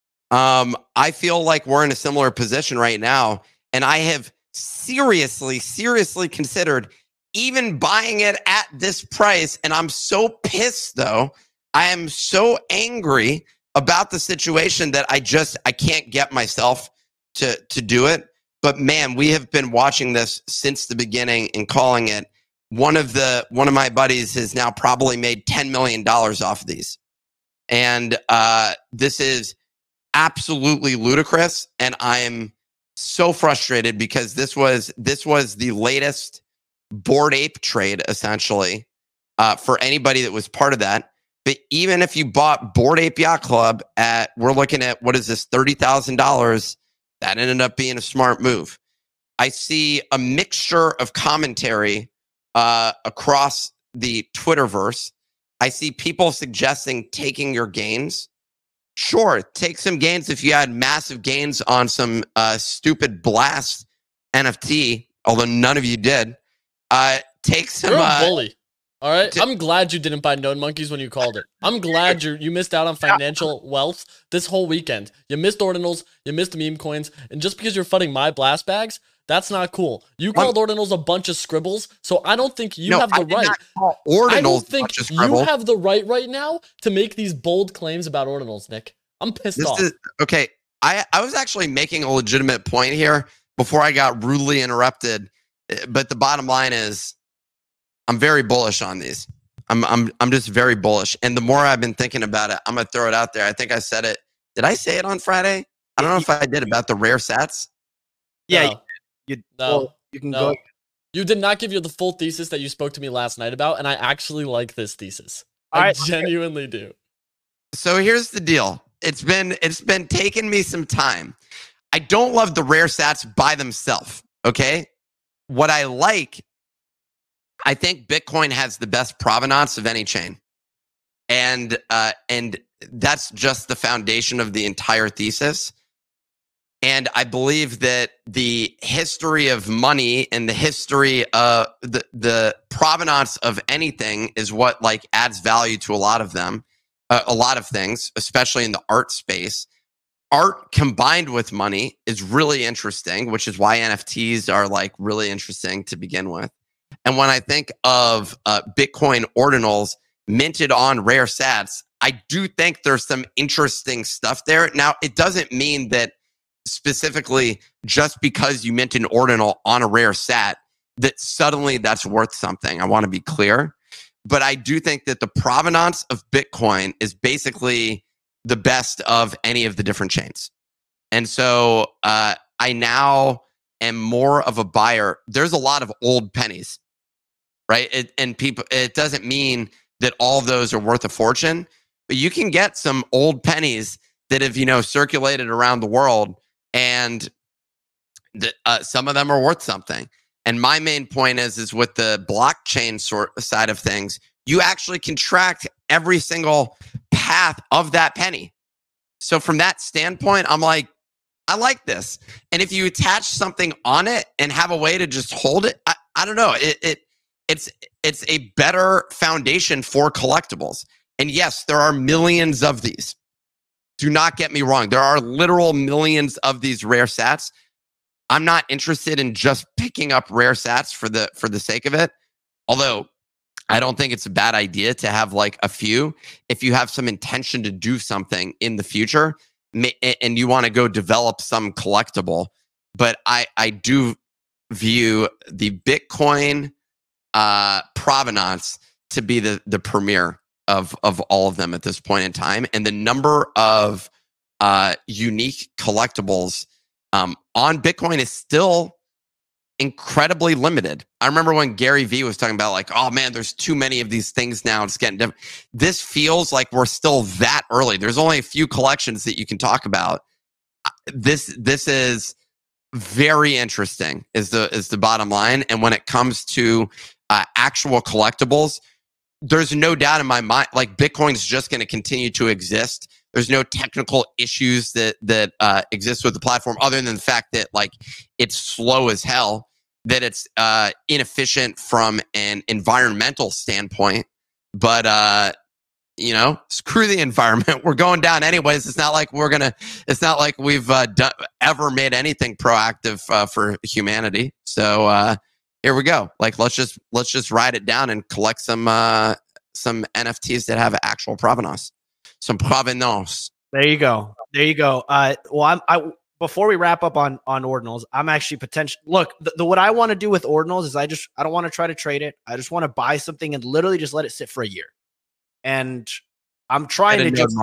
um, I feel like we're in a similar position right now. And I have seriously, seriously considered even buying it at this price. And I'm so pissed, though. I am so angry about the situation that I just, I can't get myself to, to do it. But man, we have been watching this since the beginning and calling it. One of the, one of my buddies has now probably made ten million dollars off of these. And uh, this is absolutely ludicrous. And I am so frustrated because this was, this was the latest Bored Ape trade, essentially, uh, for anybody that was part of that. But even if you bought Bored Ape Yacht Club at, we're looking at, what is this, thirty thousand dollars, that ended up being a smart move. I see a mixture of commentary uh, across the Twitterverse. I see people suggesting taking your gains. Sure, take some gains if you had massive gains on some uh, stupid Blast N F T, although none of you did. Uh, take some... You're a uh, bully. All right. T- I'm glad you didn't buy Node Monkeys when you called it. I'm glad you you missed out on financial wealth this whole weekend. You missed ordinals, you missed meme coins, and just because you're funding my blast bags, that's not cool. You called ordinals a bunch of scribbles, so I don't think you no, have the I did right. not call ordinals I don't a think bunch of you scribbles. have the right right now to make these bold claims about ordinals, Nick. I'm pissed This off. is okay. I, I was actually making a legitimate point here before I got rudely interrupted. But the bottom line is I'm very bullish on these. I'm I'm I'm just very bullish. And the more I've been thinking about it, I'm gonna throw it out there. I think I said it. Did I say it on Friday? I don't know if I did about the rare sats. Yeah, No. you, you, No. well, you can No. go. You did not give you the full thesis that you spoke to me last night about, and I actually like this thesis. All I right. genuinely do. So here's the deal. It's been it's been taking me some time. I don't love the rare sats by themselves. Okay. What I like, I think Bitcoin has the best provenance of any chain. And uh, and that's just the foundation of the entire thesis. And I believe that the history of money and the history of the, the provenance of anything is what like adds value to a lot of them, uh, a lot of things, especially in the art space. Art combined with money is really interesting, which is why N F Ts are like really interesting to begin with. And when I think of uh, Bitcoin ordinals minted on rare sats, I do think there's some interesting stuff there. Now, it doesn't mean that specifically just because you mint an ordinal on a rare sat that suddenly that's worth something. I want to be clear. But I do think that the provenance of Bitcoin is basically the best of any of the different chains. And so uh, I now am more of a buyer. There's a lot of old pennies, right? It, and people, it doesn't mean that all of those are worth a fortune, but you can get some old pennies that have, you know, circulated around the world, and the, uh, some of them are worth something. And my main point is, is with the blockchain sort side of things, you actually can track every single path of that penny. So from that standpoint, I'm like, I like this. And if you attach something on it and have a way to just hold it, I, I don't know. It, it it's it's a better foundation for collectibles. And yes, there are millions of these. Do not get me wrong. There are literal millions of these rare sats. I'm not interested in just picking up rare sats for the for the sake of it. Although I don't think it's a bad idea to have like a few if you have some intention to do something in the future and you want to go develop some collectible. But I, I do view the Bitcoin uh, provenance to be the, the premier of, of all of them at this point in time. And the number of uh, unique collectibles um, on Bitcoin is still incredibly limited. I remember when Gary Vee was talking about like, oh man, there's too many of these things now. It's getting different. This feels like we're still that early. There's only a few collections that you can talk about. This this is very interesting. Is the is the bottom line. And when it comes to uh, actual collectibles, there's no doubt in my mind. Like Bitcoin's just going to continue to exist. There's no technical issues that that uh, exist with the platform, other than the fact that like it's slow as hell. That it's uh, inefficient from an environmental standpoint, but uh, you know, screw the environment. We're going down anyways. It's not like we're gonna. It's not like we've uh, done, ever made anything proactive uh, for humanity. So uh, here we go. Like let's just let's just ride it down and collect some uh, some N F Ts that have actual provenance, some provenance. There you go. There you go. Uh, well, I'm, I. Before we wrap up on on ordinals, I'm actually potential. Look, the, the what I want to do with ordinals is I just I don't want to try to trade it. I just want to buy something and literally just let it sit for a year. And I'm trying to just.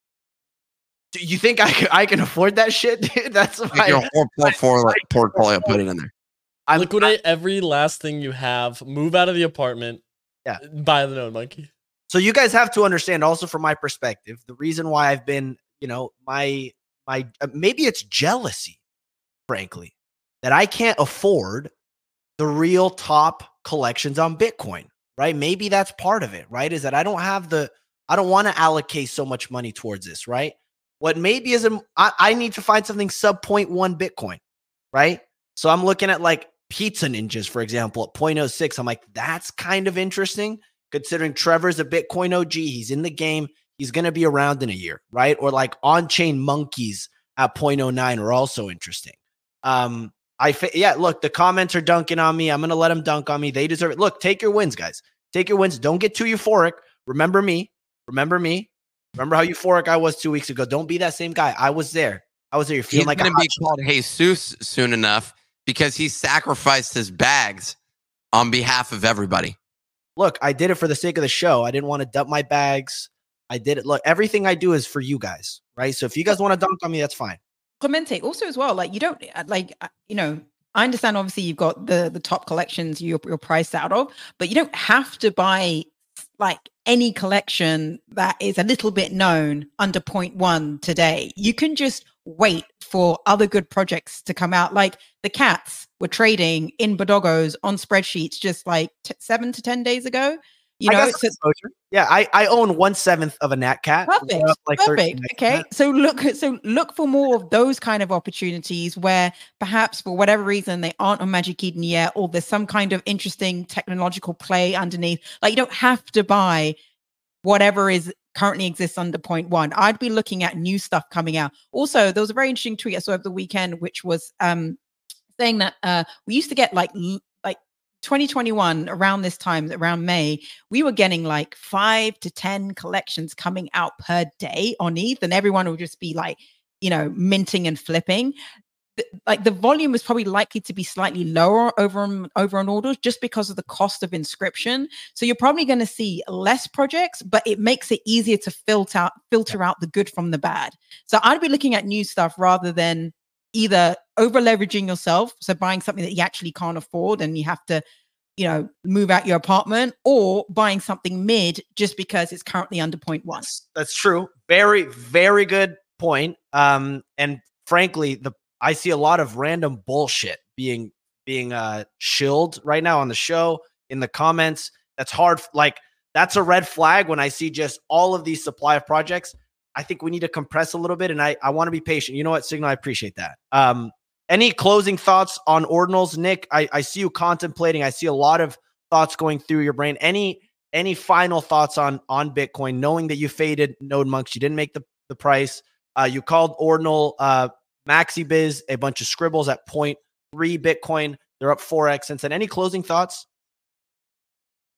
Do you think I can, I can afford that shit, dude? That's my your whole portfolio, portfolio. Put it in there. I'm, Liquidate I, every last thing you have. Move out of the apartment. Yeah. Buy the Node Monkey. So you guys have to understand, also from my perspective, the reason why I've been, you know, my. My uh, maybe it's jealousy, frankly, that I can't afford the real top collections on Bitcoin, right? Maybe that's part of it, right? Is that I don't have the, I don't want to allocate so much money towards this, right? What maybe is, a, I, I need to find something sub zero point one Bitcoin, right? So I'm looking at like Pizza Ninjas, for example, at zero point zero six. I'm like, that's kind of interesting considering Trevor's a Bitcoin O G. He's in the game. He's going to be around in a year, right? Or like on-chain monkeys at zero point zero nine are also interesting. Um, I fa- yeah, look, the comments are dunking on me. I'm going to let them dunk on me. They deserve it. Look, take your wins, guys. Take your wins. Don't get too euphoric. Remember me. Remember me. Remember how euphoric I was two weeks ago. Don't be that same guy. I was there. I was there. You're feeling He's like going to be called Jesus soon enough because he sacrificed his bags on behalf of everybody. Look, I did it for the sake of the show. I didn't want to dump my bags. I did it. Look, everything I do is for you guys, right? So if you guys want to dunk on me, that's fine. Clemente, also as well, like you don't like, you know, I understand obviously you've got the the top collections you're, you're priced out of, but you don't have to buy like any collection that is a little bit known under point one today. You can just wait for other good projects to come out. Like the cats were trading in Bodogos on spreadsheets just like t- seven to ten days ago. You know, so, yeah, I, I own one seventh of a Nat Cat. Perfect. Like perfect. Okay. So look, so look for more of those kind of opportunities where perhaps for whatever reason they aren't on Magic Eden yet, or there's some kind of interesting technological play underneath. Like you don't have to buy whatever is currently exists under point one. I'd be looking at new stuff coming out. Also, there was a very interesting tweet I saw over the weekend, which was um saying that uh we used to get like like twenty twenty-one around this time, around May, we were getting like five to ten collections coming out per day on E T H, and everyone would just be like, you know, minting and flipping. The, like the volume was probably likely to be slightly lower over on, over on orders just because of the cost of inscription. So you're probably going to see less projects, but it makes it easier to filter out, filter out the good from the bad. So I'd be looking at new stuff rather than either over leveraging yourself, so buying something that you actually can't afford and you have to, you know, move out your apartment, or buying something mid just because it's currently under point one. That's, that's true. Very, very good point. Um, and frankly, the I see a lot of random bullshit being being uh shilled right now on the show, in the comments. That's hard. Like that's a red flag when I see just all of these supply of projects. I think we need to compress a little bit, and I, I want to be patient. You know what, Signal? I appreciate that. Um, any closing thoughts on ordinals, Nick? I, I see you contemplating. I see a lot of thoughts going through your brain. Any any final thoughts on on Bitcoin, knowing that you faded Node Monks, you didn't make the, the price. Uh, you called ordinal uh, Maxi Biz a bunch of scribbles at zero point three Bitcoin. They're up four X since then. Any closing thoughts?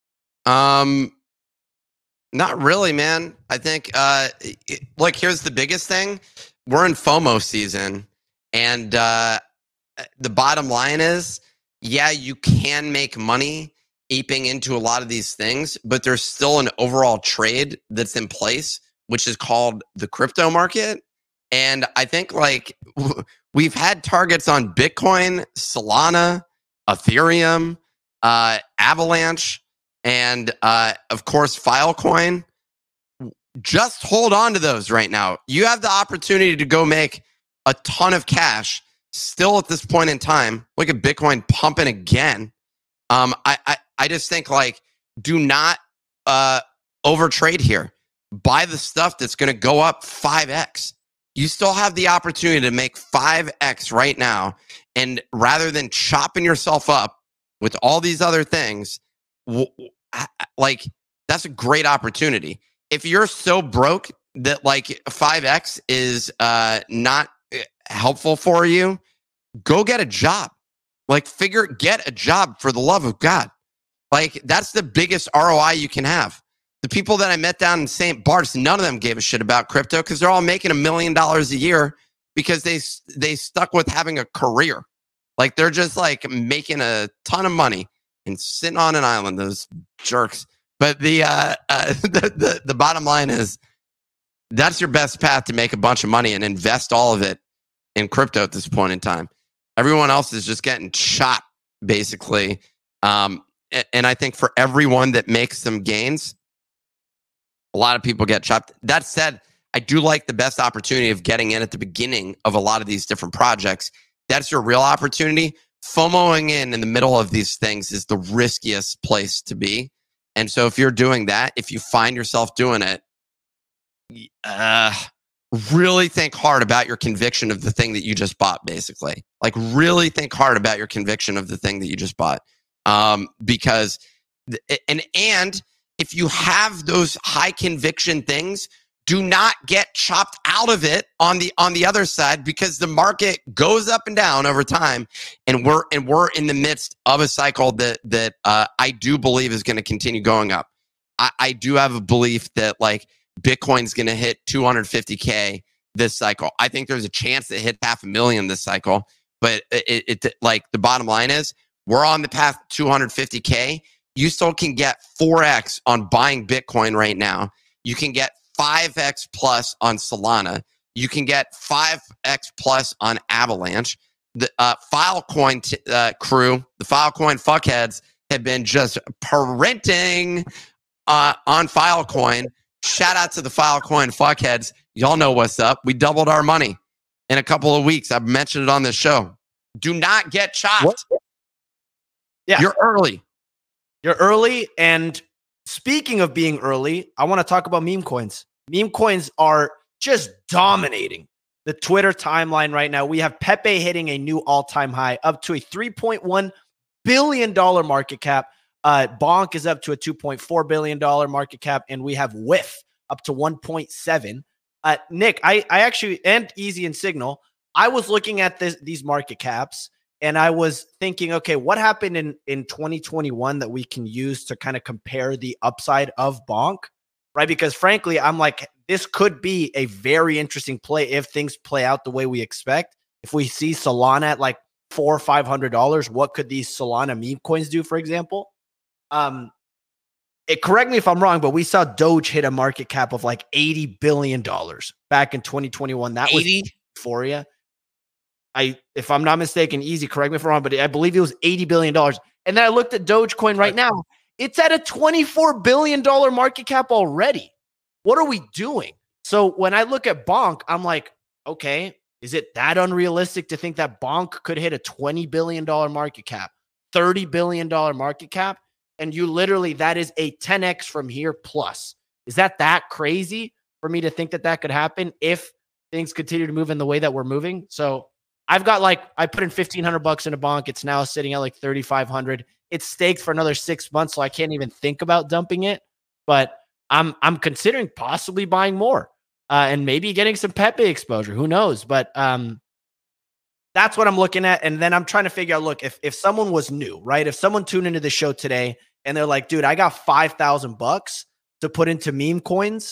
Um, not really, man. I think, uh, it, look, here's the biggest thing. We're in FOMO season, and uh, the bottom line is, yeah, you can make money aping into a lot of these things, but there's still an overall trade that's in place, which is called the crypto market. And I think like we've had targets on Bitcoin, Solana, Ethereum, uh, Avalanche, and uh, of course, Filecoin. Just hold on to those right now. You have the opportunity to go make a ton of cash still at this point in time. Look at Bitcoin pumping again. Um, I, I, I just think like, do not uh, overtrade here. Buy the stuff that's going to go up five X. You still have the opportunity to make five X right now. And rather than chopping yourself up with all these other things, w- like that's a great opportunity. If you're so broke that like five X is uh, not helpful for you, go get a job. Like figure, get a job for the love of God. Like that's the biggest R O I you can have. The people that I met down in Saint Bart's, none of them gave a shit about crypto because they're all making a million dollars a year because they they stuck with having a career. Like they're just like making a ton of money and sitting on an island. Those jerks. But the uh, uh, the, the the bottom line is that's your best path to make a bunch of money and invest all of it in crypto at this point in time. Everyone else is just getting chopped, basically. Um, and, and I think for everyone that makes some gains, a lot of people get chopped. That said, I do like the best opportunity of getting in at the beginning of a lot of these different projects. That's your real opportunity. FOMOing in in the middle of these things is the riskiest place to be. And so if you're doing that, if you find yourself doing it, uh, really think hard about your conviction of the thing that you just bought, basically. Like really think hard about your conviction of the thing that you just bought. Um, because, and, and if you have those high conviction things, do not get chopped out of it on the on the other side, because the market goes up and down over time, and we're and we're in the midst of a cycle that that uh, I do believe is going to continue going up. I, I do have a belief that like Bitcoin's going to hit two hundred fifty K this cycle. I think there's a chance it hit half a million this cycle, but it, it, it like the bottom line is we're on the path to two hundred fifty K. You still can get four X on buying Bitcoin right now. You can get five X plus on Solana. You can get five X plus on Avalanche. The uh, Filecoin t- uh, crew, the Filecoin fuckheads have been just parenting uh, on Filecoin. Shout out to the Filecoin fuckheads. Y'all know what's up. We doubled our money in a couple of weeks. I've mentioned it on this show. Do not get chopped. What? Yeah. You're early. You're early. And speaking of being early, I want to talk about meme coins. Meme coins are just dominating the Twitter timeline right now. We have Pepe hitting a new all-time high, up to a three point one billion dollars market cap. Uh, Bonk is up to a two point four billion dollars market cap, and we have W I F up to one point seven. Uh, Nick, I, I actually, and Easy and Signal, I was looking at this, these market caps, and I was thinking, okay, what happened in, in twenty twenty-one that we can use to kind of compare the upside of Bonk, right? Because frankly, I'm like, this could be a very interesting play if things play out the way we expect. If we see Solana at like four or five hundred dollars, what could these Solana meme coins do, for example? Um, it, correct me if I'm wrong, but we saw Doge hit a market cap of like eighty billion dollars back in twenty twenty-one. That eighty? was euphoria. I, if I'm not mistaken, Easy, correct me if I'm wrong, but I believe it was eighty billion dollars. And then I looked at Dogecoin right now. It's at a twenty-four billion dollars market cap already. What are we doing? So when I look at Bonk, I'm like, okay, is it that unrealistic to think that Bonk could hit a twenty billion dollars market cap, thirty billion dollars market cap? And you literally, that is a ten X from here plus. Is that that crazy for me to think that that could happen if things continue to move in the way that we're moving? So I've got like, I put in fifteen hundred bucks in a Bonk. It's now sitting at like thirty-five hundred. It's staked for another six months. So I can't even think about dumping it, but I'm, I'm considering possibly buying more uh, and maybe getting some Pepe exposure. Who knows? But um, that's what I'm looking at. And then I'm trying to figure out, look, if, if someone was new, right? If someone tuned into the show today and they're like, dude, I got five thousand bucks to put into meme coins.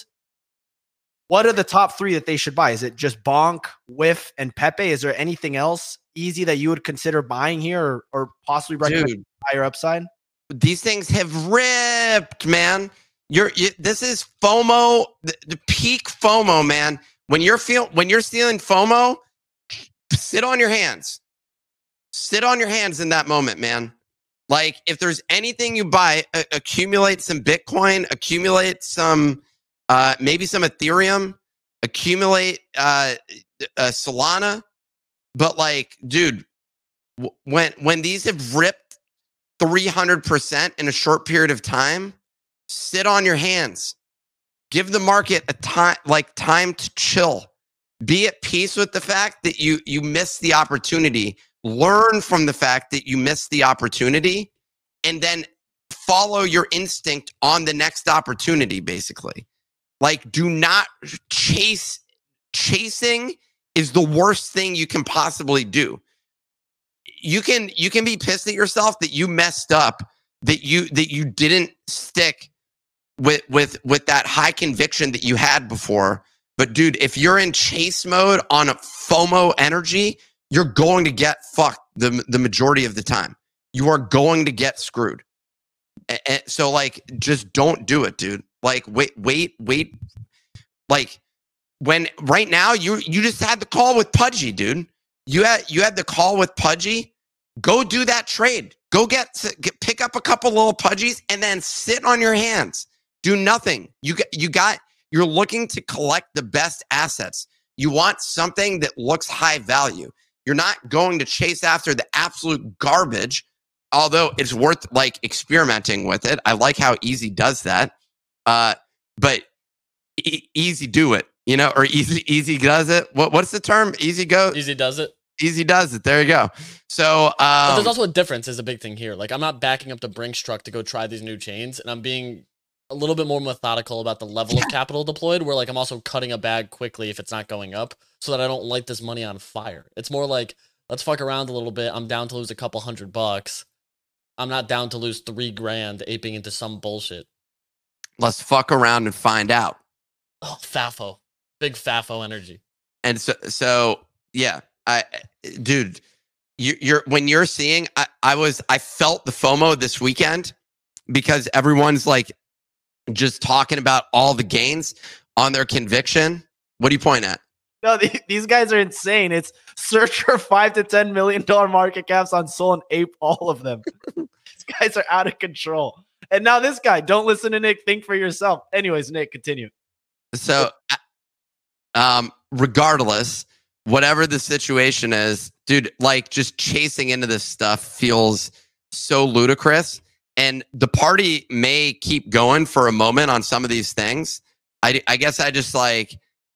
What are the top three that they should buy? Is it just Bonk, Whiff, and Pepe? Is there anything else easy that you would consider buying here or, or possibly recommend Dude, higher upside? These things have ripped, man. You're you, this is FOMO, the, the peak FOMO, man. When you're feel when you're stealing FOMO, sit on your hands. Sit on your hands in that moment, man. Like if there's anything you buy, a- accumulate some Bitcoin, accumulate some uh, maybe some Ethereum, accumulate uh, uh, Solana. But like, dude, w- when when these have ripped three hundred percent in a short period of time, sit on your hands. Give the market a time, like time to chill. Be at peace with the fact that you you missed the opportunity. Learn from the fact that you missed the opportunity, and then follow your instinct on the next opportunity. Basically, like do not chase. Chasing is the worst thing you can possibly do. You can you can be pissed at yourself that you messed up, that you that you didn't stick with with with that high conviction that you had before. But dude, if you're in chase mode on a FOMO energy, you're going to get fucked the the majority of the time. You are going to get screwed. And so like just don't do it, dude. Like wait wait wait like when right now you you just had the call with Pudgy, dude. You had you had the call with Pudgy. Go do that trade. Go get, get pick up a couple little Pudgies and then sit on your hands. Do nothing. You got you got you're looking to collect the best assets. You want something that looks high value. You're not going to chase after the absolute garbage, although it's worth like experimenting with it. I like how Easy does that. Uh, but e- Easy do it, you know, or easy easy does it. What what's the term? Easy go. Easy does it. Easy does it. There you go. So, um, but there's also a difference is a big thing here. Like I'm not backing up the Brinks truck to go try these new chains, and I'm being a little bit more methodical about the level of capital deployed, where like I'm also cutting a bag quickly if it's not going up so that I don't light this money on fire. It's more like, let's fuck around a little bit. I'm down to lose a couple hundred bucks. I'm not down to lose three grand aping into some bullshit. Let's fuck around and find out. Oh, FAFO. Big FAFO energy. And so, so yeah, I, dude, you, you're, when you're seeing, I, I was, I felt the FOMO this weekend because everyone's like, just talking about all the gains on their conviction. What do you point at? No, the, these guys are insane. It's search for five to ten million dollar market caps on Sol and ape all of them. These guys are out of control. And now this guy, don't listen to Nick. Think for yourself. Anyways, Nick, continue. So, um, regardless, whatever the situation is, dude, like just chasing into this stuff feels so ludicrous. And the party may keep going for a moment on some of these things. I, I guess I just like,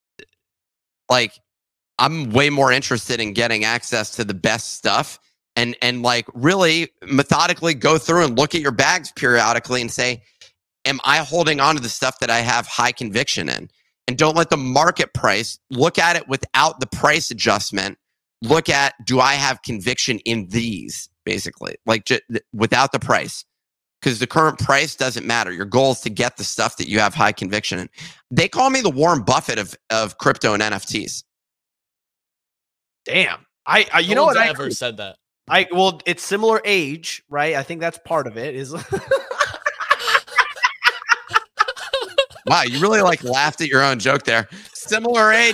like, I'm way more interested in getting access to the best stuff and, and like really methodically go through and look at your bags periodically and say, am I holding on to the stuff that I have high conviction in? And don't let the market price, look at it without the price adjustment. Look at, do I have conviction in these, basically, like j- without the price? Because the current price doesn't matter. Your goal is to get the stuff that you have high conviction in. They call me the Warren Buffett of, of crypto and N F Ts. Damn. I, I you no know one's what? ever I said that. I well, it's similar age, right? I think that's part of it. Is Wow, you really like laughed at your own joke there. Similar age.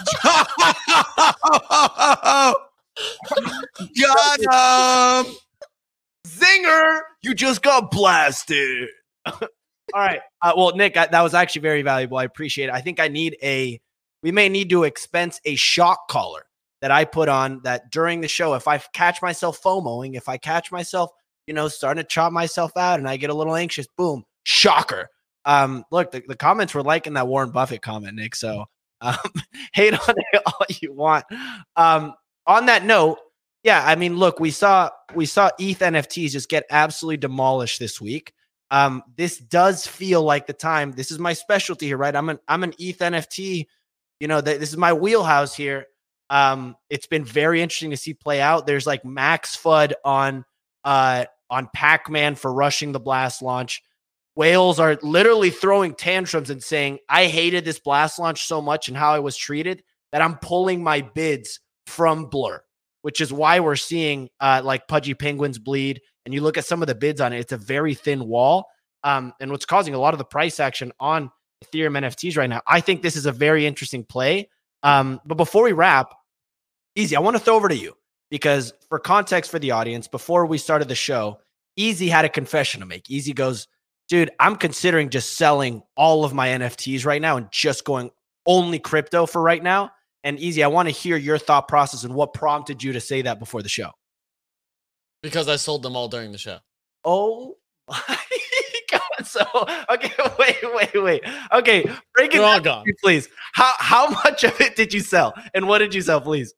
Got him. Zinger, you just got blasted. All right. Uh, well, Nick, I, that was actually very valuable. I appreciate it. I think I need a, we may need to expense a shock collar that I put on that during the show. If I catch myself FOMOing, if I catch myself, you know, starting to chop myself out and I get a little anxious, boom, shocker. Um, look, the, the comments were liking that Warren Buffett comment, Nick. So um, hate on it all you want. Um, on that note, yeah, I mean, look, we saw we saw E T H N F Ts just get absolutely demolished this week. Um, this does feel like the time. This is my specialty here, right? I'm an I'm an E T H N F T. You know, th- this is my wheelhouse here. Um, it's been very interesting to see play out. There's like max F U D on uh on Pac-Man for rushing the blast launch. Whales are literally throwing tantrums and saying, I hated this blast launch so much and how I was treated that I'm pulling my bids from Blur, which is why we're seeing uh, like Pudgy Penguins bleed. And you look at some of the bids on it, it's a very thin wall. Um, and what's causing a lot of the price action on Ethereum N F Ts right now. I think this is a very interesting play. Um, but before we wrap, Easy, I want to throw over to you because for context for the audience, before we started the show, Easy had a confession to make. Easy goes, dude, I'm considering just selling all of my N F Ts right now and just going only crypto for right now. And Easy, I want to hear your thought process and what prompted you to say that before the show. Because I sold them all during the show. Oh my God. So, okay, wait, wait, wait. Okay, break it They're all down, gone. please. How how much of it did you sell? And what did you sell, please?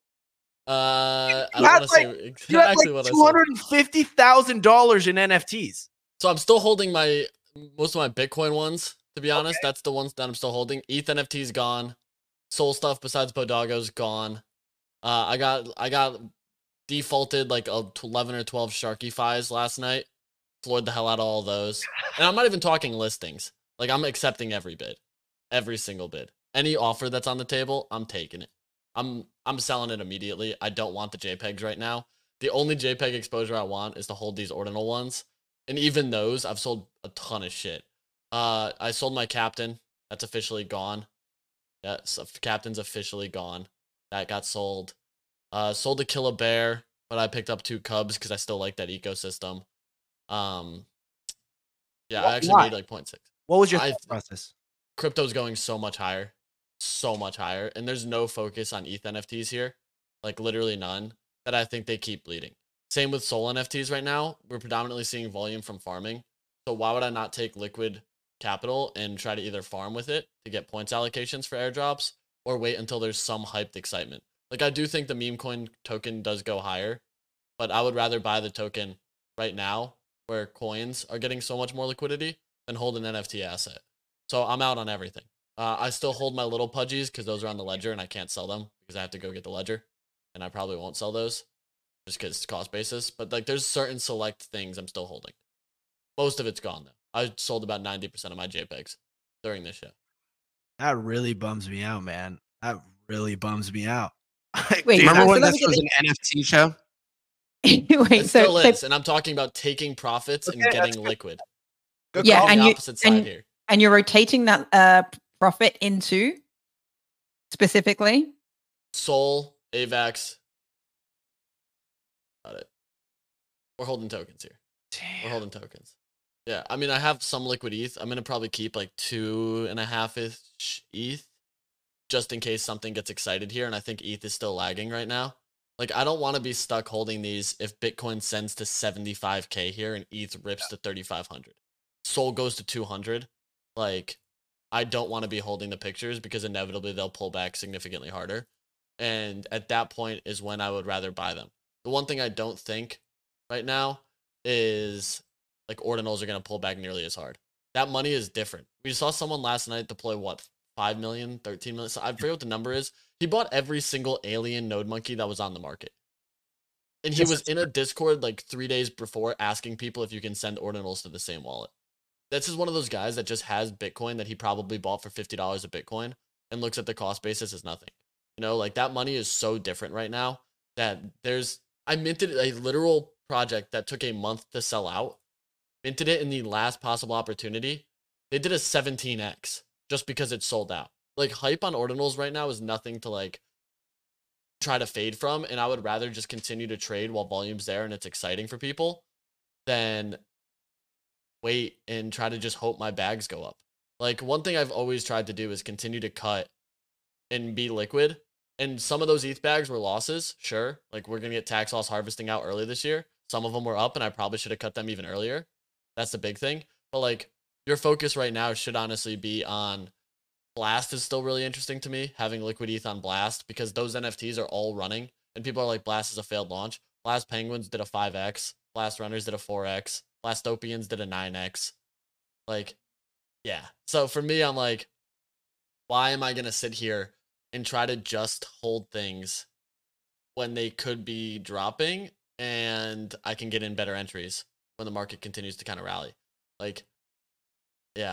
Uh, I You don't had want to like- say You had exactly like what I two said. hundred fifty thousand dollars in N F Ts. So I'm still holding my most of my Bitcoin ones. To be honest, that's the ones that I'm still holding. E T H N F T's gone. Soul stuff besides Bodago's gone. Uh, I got I got defaulted like a eleven or twelve Sharky Fies last night. Floored the hell out of all those. And I'm not even talking listings. Like I'm accepting every bid, every single bid. Any offer that's on the table, I'm taking it. I'm I'm selling it immediately. I don't want the JPEGs right now. The only JPEG exposure I want is to hold these ordinal ones. And even those, I've sold a ton of shit. Uh, I sold my captain. That's officially gone. Yeah, so captain's officially gone. That got sold. Uh, sold to kill a bear, but I picked up two cubs because I still like that ecosystem. Um, yeah, I actually Why? made like zero point six. What was your I- thought process? Crypto's going so much higher, so much higher, and there's no focus on E T H N F Ts here, like literally none, that I think they keep bleeding. Same with Sol N F Ts right now. We're predominantly seeing volume from farming. So why would I not take liquid capital and try to either farm with it to get points allocations for airdrops or wait until there's some hyped excitement? Like I do think the meme coin token does go higher, but I would rather buy the token right now where coins are getting so much more liquidity than hold an N F T asset. So I'm out on everything. Uh, I still hold my little pudgies because those are on the ledger and I can't sell them because I have to go get the ledger. And I probably won't sell those just because it's cost basis. But like there's certain select things I'm still holding. Most of it's gone though. I sold about ninety percent of my JPEGs during this show. That really bums me out, man. That really bums me out. Like, Wait, dude, Remember so when let me this get was this- an N F T show? Wait, It so, still so is. And I'm talking about taking profits and Okay, that's getting good. liquid. good Yeah, call. On and the you- opposite side and- here. and you're rotating that uh profit into specifically. Sol, AVAX. Got it. We're holding tokens here. We're Damn. holding tokens. Yeah, I mean, I have some liquid E T H. I'm gonna probably keep like two and a half ish E T H, just in case something gets excited here. And I think E T H is still lagging right now. Like, I don't want to be stuck holding these if Bitcoin sends to seventy-five K here and E T H rips to thirty-five hundred. Sol goes to two hundred. Like, I don't want to be holding the pictures because inevitably they'll pull back significantly harder. And at that point is when I would rather buy them. The one thing I don't think right now is like ordinals are going to pull back nearly as hard. That money is different. We saw someone last night deploy what, five million, thirteen million. So I forget what the number is. He bought every single alien node monkey that was on the market. And he Yes, was that's in a Discord like three days before asking people if you can send ordinals to the same wallet. This is one of those guys that just has Bitcoin that he probably bought for fifty dollars a Bitcoin and looks at the cost basis as nothing. You know, like that money is so different right now that there's, I minted a literal project that took a month to sell out, minted it in the last possible opportunity. They did a seventeen X just because it sold out. Like hype on ordinals right now is nothing to like try to fade from. And I would rather just continue to trade while volume's there and it's exciting for people than wait and try to just hope my bags go up. Like one thing I've always tried to do is continue to cut and be liquid. And some of those E T H bags were losses, sure. Like we're gonna get tax loss harvesting out early this year. Some of them were up, and I probably should have cut them even earlier. That's the big thing. But like your focus right now should honestly be on Blast is still really interesting to me, having liquid E T H on Blast, because those N F Ts are all running, and people are like, Blast is a failed launch. Blast Penguins did a five X, Blast Runners did a four X, Blastopians did a nine X. Like, yeah. So for me, I'm like, why am I gonna sit here and try to just hold things when they could be dropping, and I can get in better entries when the market continues to kind of rally. Like, yeah.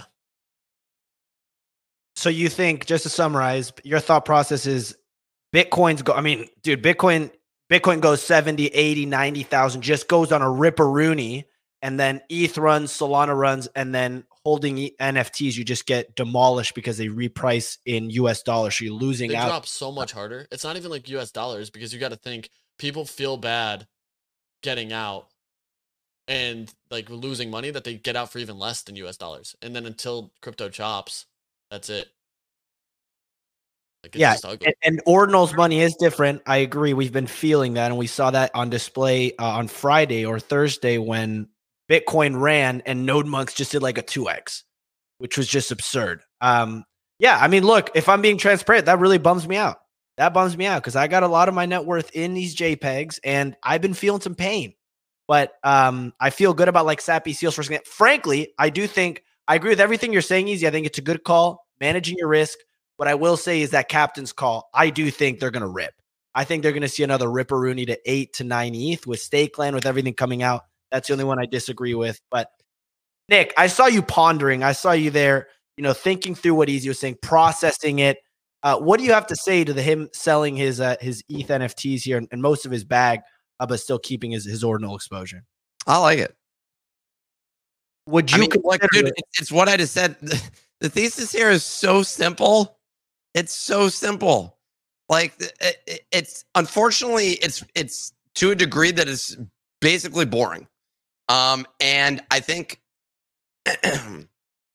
So you think, just to summarize, your thought process is Bitcoin's go, I mean, dude, Bitcoin, Bitcoin goes seventy, eighty, ninety thousand, just goes on a ripperoonie, and then E T H runs, Solana runs, and then holding N F Ts, you just get demolished because they reprice in U S dollars. So you're losing They out. drop so much harder. It's not even like U S dollars, because you got to think people feel bad getting out and like losing money that they get out for even less than U S dollars. And then until crypto chops, that's it. Like, it's Yeah, just ugly. and, and Ordinal's money is different. I agree. We've been feeling that, and we saw that on display uh, on Friday or Thursday when Bitcoin ran and Node Monks just did like a two X, which was just absurd. Um, yeah, I mean, look, if I'm being transparent, that really bums me out. That bums me out because I got a lot of my net worth in these JPEGs, and I've been feeling some pain. But um, I feel good about like Sappy Seals for second. Frankly, I do think I agree with everything you're saying, Easy. I think it's a good call, managing your risk. What I will say is that captain's call, I do think they're going to rip. I think they're going to see another ripperoonie to eight to nine E T H with Stakeland, with everything coming out. That's the only one I disagree with. But Nick, I saw you pondering. I saw you there, you know, thinking through what Easy was saying, processing it. Uh, what do you have to say to the him selling his uh, his E T H N F Ts here and, and most of his bag, uh, but still keeping his, his ordinal exposure? I like it. Would you I mean, like, dude, it? it's, it's what I just said. The thesis here is so simple. It's so simple. Like it, it, it's unfortunately it's it's to a degree that is basically boring. Um, and I think the,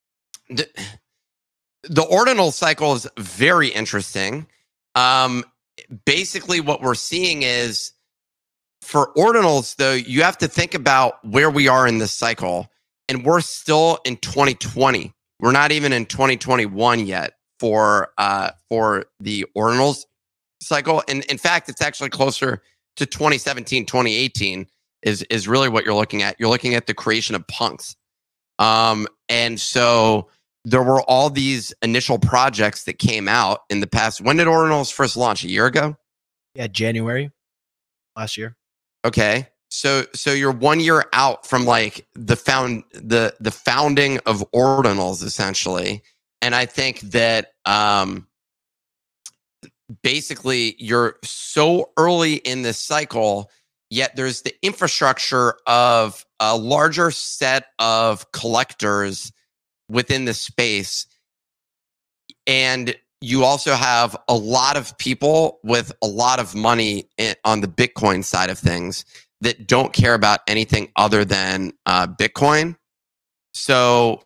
the ordinal cycle is very interesting. Um, basically, what we're seeing is for ordinals, though, you have to think about where we are in this cycle, and we're still in twenty twenty. We're not even in twenty twenty-one yet for uh, for the ordinals cycle. And in fact, it's actually closer to twenty seventeen, twenty eighteen is, is really what you're looking at. You're looking at the creation of punks. Um, and so there were all these initial projects that came out in the past. When did ordinals first launch? A year ago? Yeah, January last year. Okay. So so you're one year out from like the found the the founding of ordinals essentially. And I think that um basically you're so early in this cycle, yet there's the infrastructure of a larger set of collectors within the space. And you also have a lot of people with a lot of money in, on the Bitcoin side of things that don't care about anything other than uh, Bitcoin. So,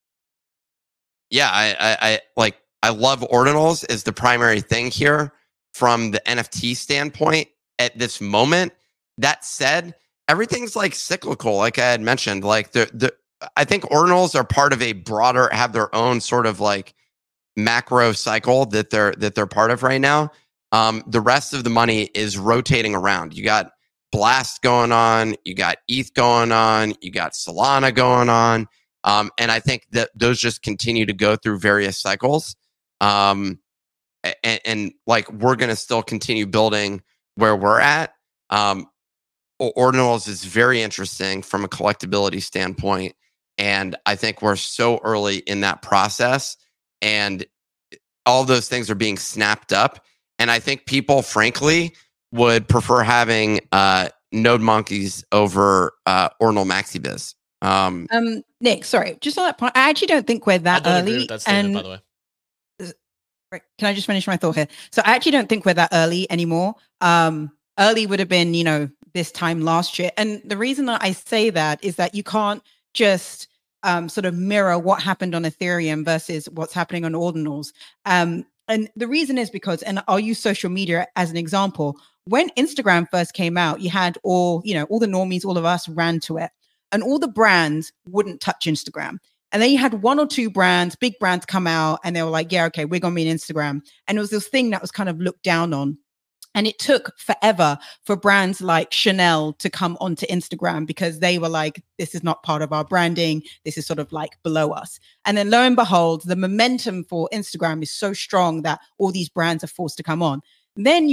yeah, I, I, I like I love ordinals as the primary thing here from the N F T standpoint at this moment. That said, everything's like cyclical, like I had mentioned. Like the the I think ordinals are part of a broader, have their own sort of like macro cycle that they're that they're part of right now. Um, the rest of the money is rotating around. You got Blast going on, you got E T H going on, you got Solana going on, um, and I think that those just continue to go through various cycles. Um, and, and like we're going to still continue building where we're at. Um, ordinals is very interesting from a collectability standpoint, and I think we're so early in that process, and all those things are being snapped up. And I think people, frankly, would prefer having uh, Node Monkeys over uh, Ordinal MaxiBiz. Um, Um, Nick, sorry, just on that point, I actually don't think we're I that don't agree early. with that statement, And by the way. right, can I just finish my thought here? So I actually don't think we're that early anymore. Um, early would have been, you know, this time last year. And the reason that I say that is that you can't just um, sort of mirror what happened on Ethereum versus what's happening on ordinals. Um, and the reason is because, and I'll use social media as an example. When Instagram first came out, you had all, you know, all the normies, all of us ran to it, and all the brands wouldn't touch Instagram. And then you had one or two brands, big brands come out, and they were like, yeah, okay, we're going to be in Instagram. And it was this thing that was kind of looked down on. And it took forever for brands like Chanel to come onto Instagram because they were like, this is not part of our branding. This is sort of like below us. And then lo and behold, the momentum for Instagram is so strong that all these brands are forced to come on. Then you have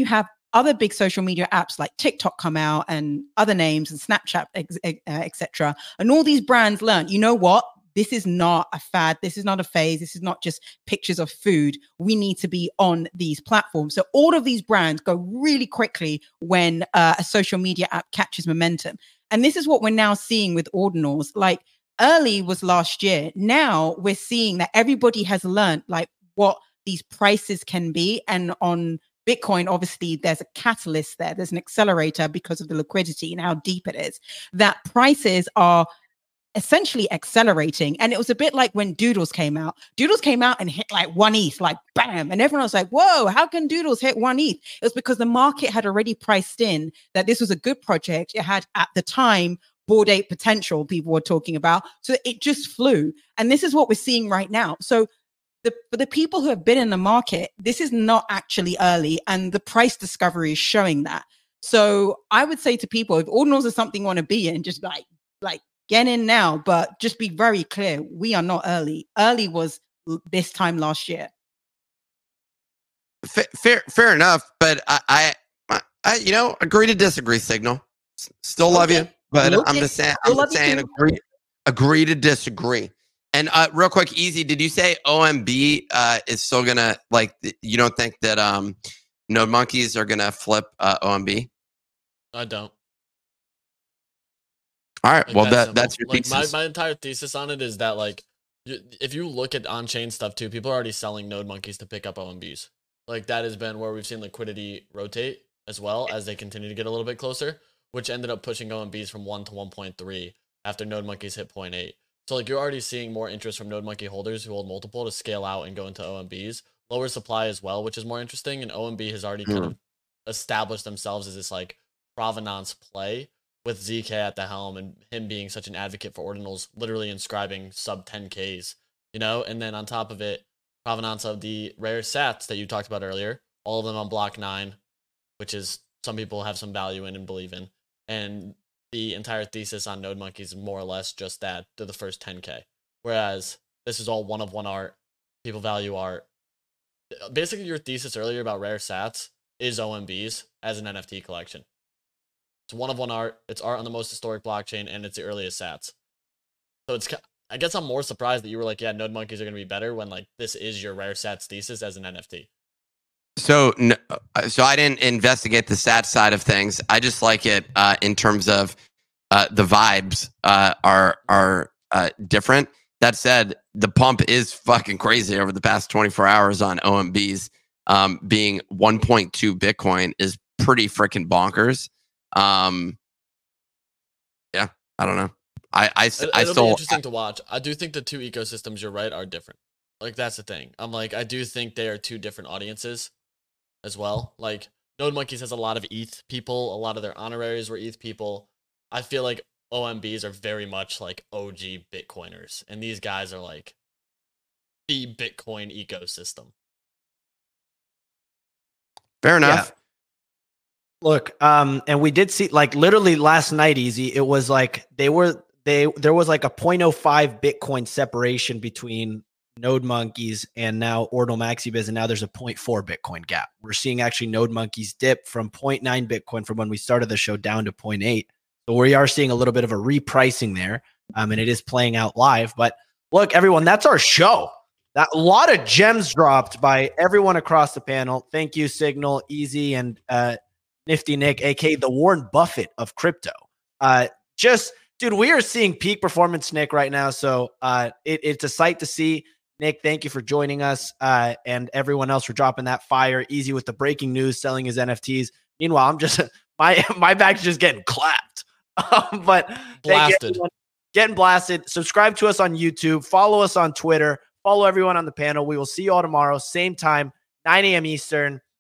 other big social media apps like TikTok come out and other names and Snapchat, et cetera. And all these brands learn, you know what? This is not a fad. This is not a phase. This is not just pictures of food. We need to be on these platforms. So all of these brands go really quickly when uh, a social media app catches momentum. And this is what we're now seeing with ordinals. Like early was last year. Now we're seeing that everybody has learned like what these prices can be. And on Bitcoin, obviously, there's a catalyst there. There's an accelerator because of the liquidity and how deep it is. That prices are essentially accelerating. And it was a bit like when Doodles came out. Doodles came out and hit like one E T H, like bam. And everyone was like, whoa, how can Doodles hit one E T H? It was because the market had already priced in that this was a good project. It had at the time Bored Ape potential people were talking about. So it just flew. And this is what we're seeing right now. So the, for the people who have been in the market, this is not actually early. And the price discovery is showing that. So I would say to people, if ordinals is something you want to be in, just like, like, get in now, but just be very clear. We are not early. Early was this time last year. Fair, fair, fair enough. But I, I, I, you know, agree to disagree. Signal. Still love okay. you, but okay. I'm just saying. I'm just saying, agree, agree to disagree. And uh, real quick, easy. Did you say O M B uh, is still gonna like? You don't think that um, Node Monkeys are gonna flip uh, O M B? I don't. All right. Like well, that's that that's your like thesis. my, my entire thesis on it is that like you, if you look at on-chain stuff too, people are already selling Node Monkeys to pick up O M Bs. Like that has been where we've seen liquidity rotate as well as they continue to get a little bit closer, which ended up pushing O M Bs from one to one point three after Node Monkeys hit zero point eight. So like you're already seeing more interest from Node Monkey holders who hold multiple to scale out and go into O M Bs. Lower supply as well, which is more interesting. And O M B has already mm. kind of established themselves as this like provenance play, with Z K at the helm and him being such an advocate for ordinals, literally inscribing sub ten Ks, you know? And then on top of it, provenance of the rare sats that you talked about earlier, all of them on block nine, which is some people have some value in and believe in. And the entire thesis on Node Monkeys is more or less just that, they're the first ten K. Whereas this is all one of one art, people value art. Basically, your thesis earlier about rare sats is O M Bs as an N F T collection. It's one of one art. It's art on the most historic blockchain, and it's the earliest sats. So it's, I guess I'm more surprised that you were like, yeah, Node Monkeys are going to be better when like this is your rare sats thesis as an N F T. So, so I didn't investigate the sat side of things. I just like it uh, in terms of uh, the vibes uh, are are uh, different. That said, the pump is fucking crazy over the past twenty-four hours on O M Bs. Um, being one point two Bitcoin is pretty freaking bonkers. Um, yeah, I don't know. I, I, it, I it'll still, be interesting to watch. I do think the two ecosystems, you're right, are different. Like that's the thing. I'm like, I do think they are two different audiences as well. Like Node Monkeys has a lot of E T H people. A lot of their honoraries were E T H people. I feel like O M Bs are very much like O G Bitcoiners. And these guys are like the Bitcoin ecosystem. Fair enough. Yeah. Look, um, and we did see like literally last night, Easy. It was like they were they there was like a zero point zero five Bitcoin separation between Node Monkeys and now Ordinal MaxiBiz, and now there's a zero point four Bitcoin gap. We're seeing actually Node Monkeys dip from zero point nine Bitcoin from when we started the show down to zero point eight. So we are seeing a little bit of a repricing there, um, and it is playing out live. But look, everyone, that's our show. That a lot of gems dropped by everyone across the panel. Thank you, Signal, Easy, and uh, Nifty Nick, aka the Warren Buffett of crypto. Uh, just, dude, we are seeing peak performance, Nick, right now. So uh, it, it's a sight to see. Nick, thank you for joining us, uh, and everyone else for dropping that fire. Easy with the breaking news, selling his N F Ts. Meanwhile, I'm just my my back's just getting clapped. Um, but blasted, getting blasted. Subscribe to us on YouTube. Follow us on Twitter. Follow everyone on the panel. We will see you all tomorrow, same time, nine a.m. Eastern.